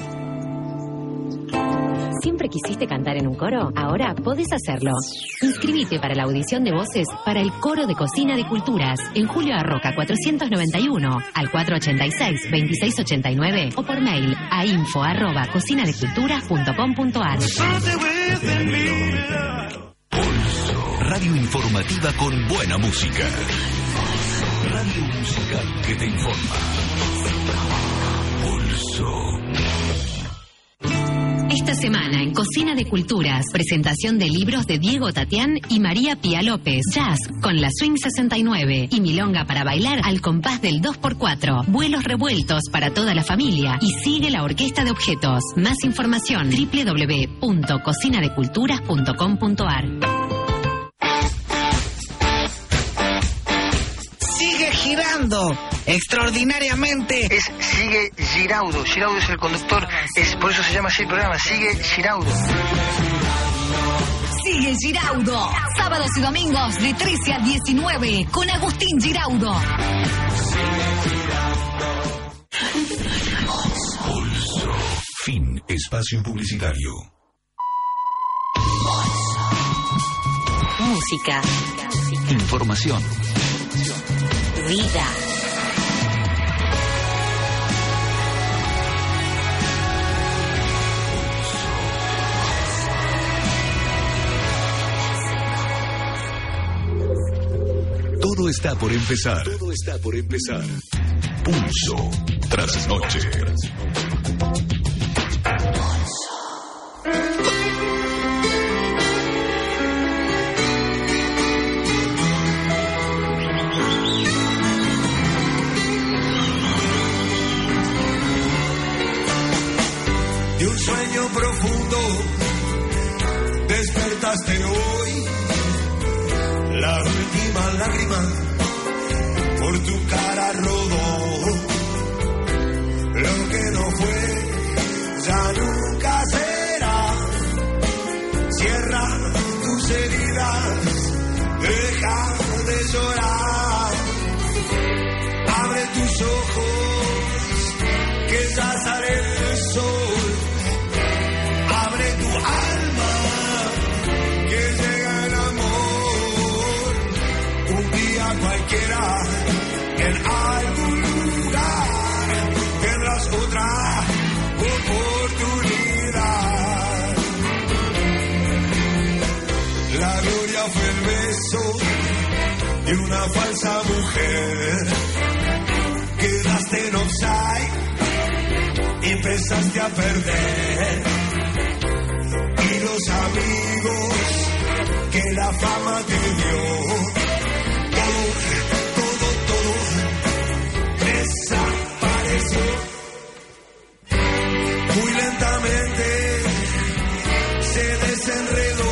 ¿Siempre quisiste cantar en un coro? Ahora podés hacerlo. Inscribite para la audición de voces para el Coro de Cocina de Culturas en Julio Arroca 491 al 486-2689 o por mail a info@cocinadeculturas.com.ar. Radio informativa con buena música. Radio musical que te informa. Pulso. Esta semana en Cocina de Culturas, presentación de libros de Diego Tatián y María Pía López, jazz con la Swing 69 y milonga para bailar al compás del 2x4, vuelos revueltos para toda la familia y sigue la Orquesta de Objetos. Más información www.cocinadeculturas.com.ar. Sigue girando extraordinariamente. Sigue Giraudo. Giraudo es el conductor. Por eso se llama así el programa. Sigue Giraudo. Sigue Giraudo. Sábados y domingos de 13 a 19 con Agustín Giraudo. Pulso. Fin. Espacio publicitario. Música. Información. Vida. Todo está por empezar. Todo está por empezar. Pulso tras noche. De un sueño profundo despertaste hoy. La última lágrima por tu cara rodó. Lo que no fue ya nunca será. Cierra tus heridas, deja de llorar. Abre tus ojos, que ya sale el sol. Abre tu alma, que llega el amor. Un día cualquiera, en algún lugar, tendrás otra oportunidad. La gloria fue el beso de una falsa mujer. Quedaste en offside y empezaste a perder. Y los amigos que la fama te dio, todo desapareció. Muy lentamente se desenredó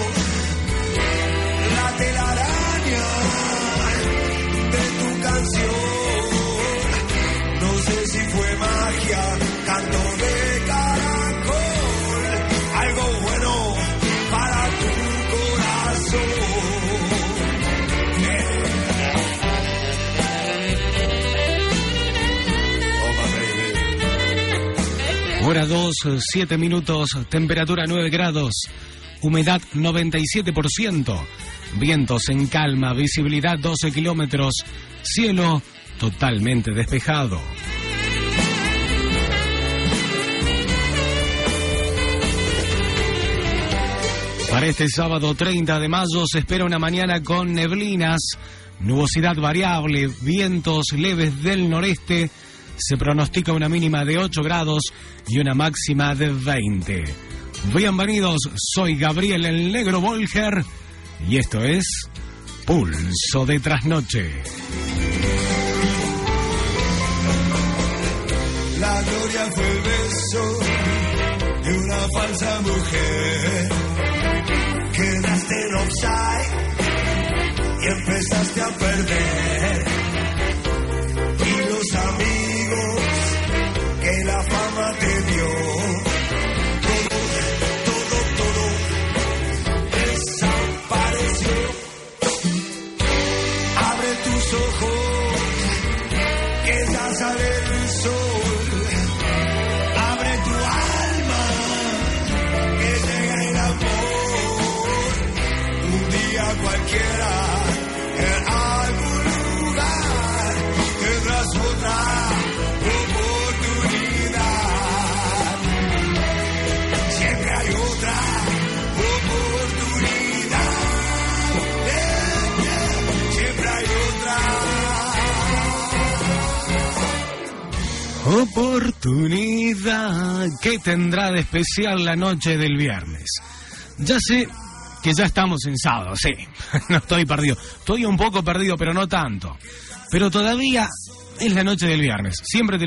la telaraña de tu canción. No sé si fue magia, canto de caracol, algo bueno para tu corazón. Hora 2, 7 minutos, temperatura 9 grados, humedad 97%, vientos en calma, visibilidad 12 kilómetros, cielo totalmente despejado. Para este sábado 30 de mayo se espera una mañana con neblinas, nubosidad variable, vientos leves del noreste. Se pronostica una mínima de 8 grados y una máxima de 20. Bienvenidos, soy Gabriel el Negro Bolger y esto es Pulso de Trasnoche. La gloria fue el beso de una falsa mujer. Quedaste en offside y empezaste a perder. Y los amigos que la fama te dio, todo desapareció. Abre tus ojos, que ya sale el sol. oportunidad. ¿Qué tendrá de especial la noche del viernes? Ya sé que ya estamos en sábado, sí. No estoy perdido. Estoy un poco perdido, pero no tanto. Pero todavía es la noche del viernes. Siempre te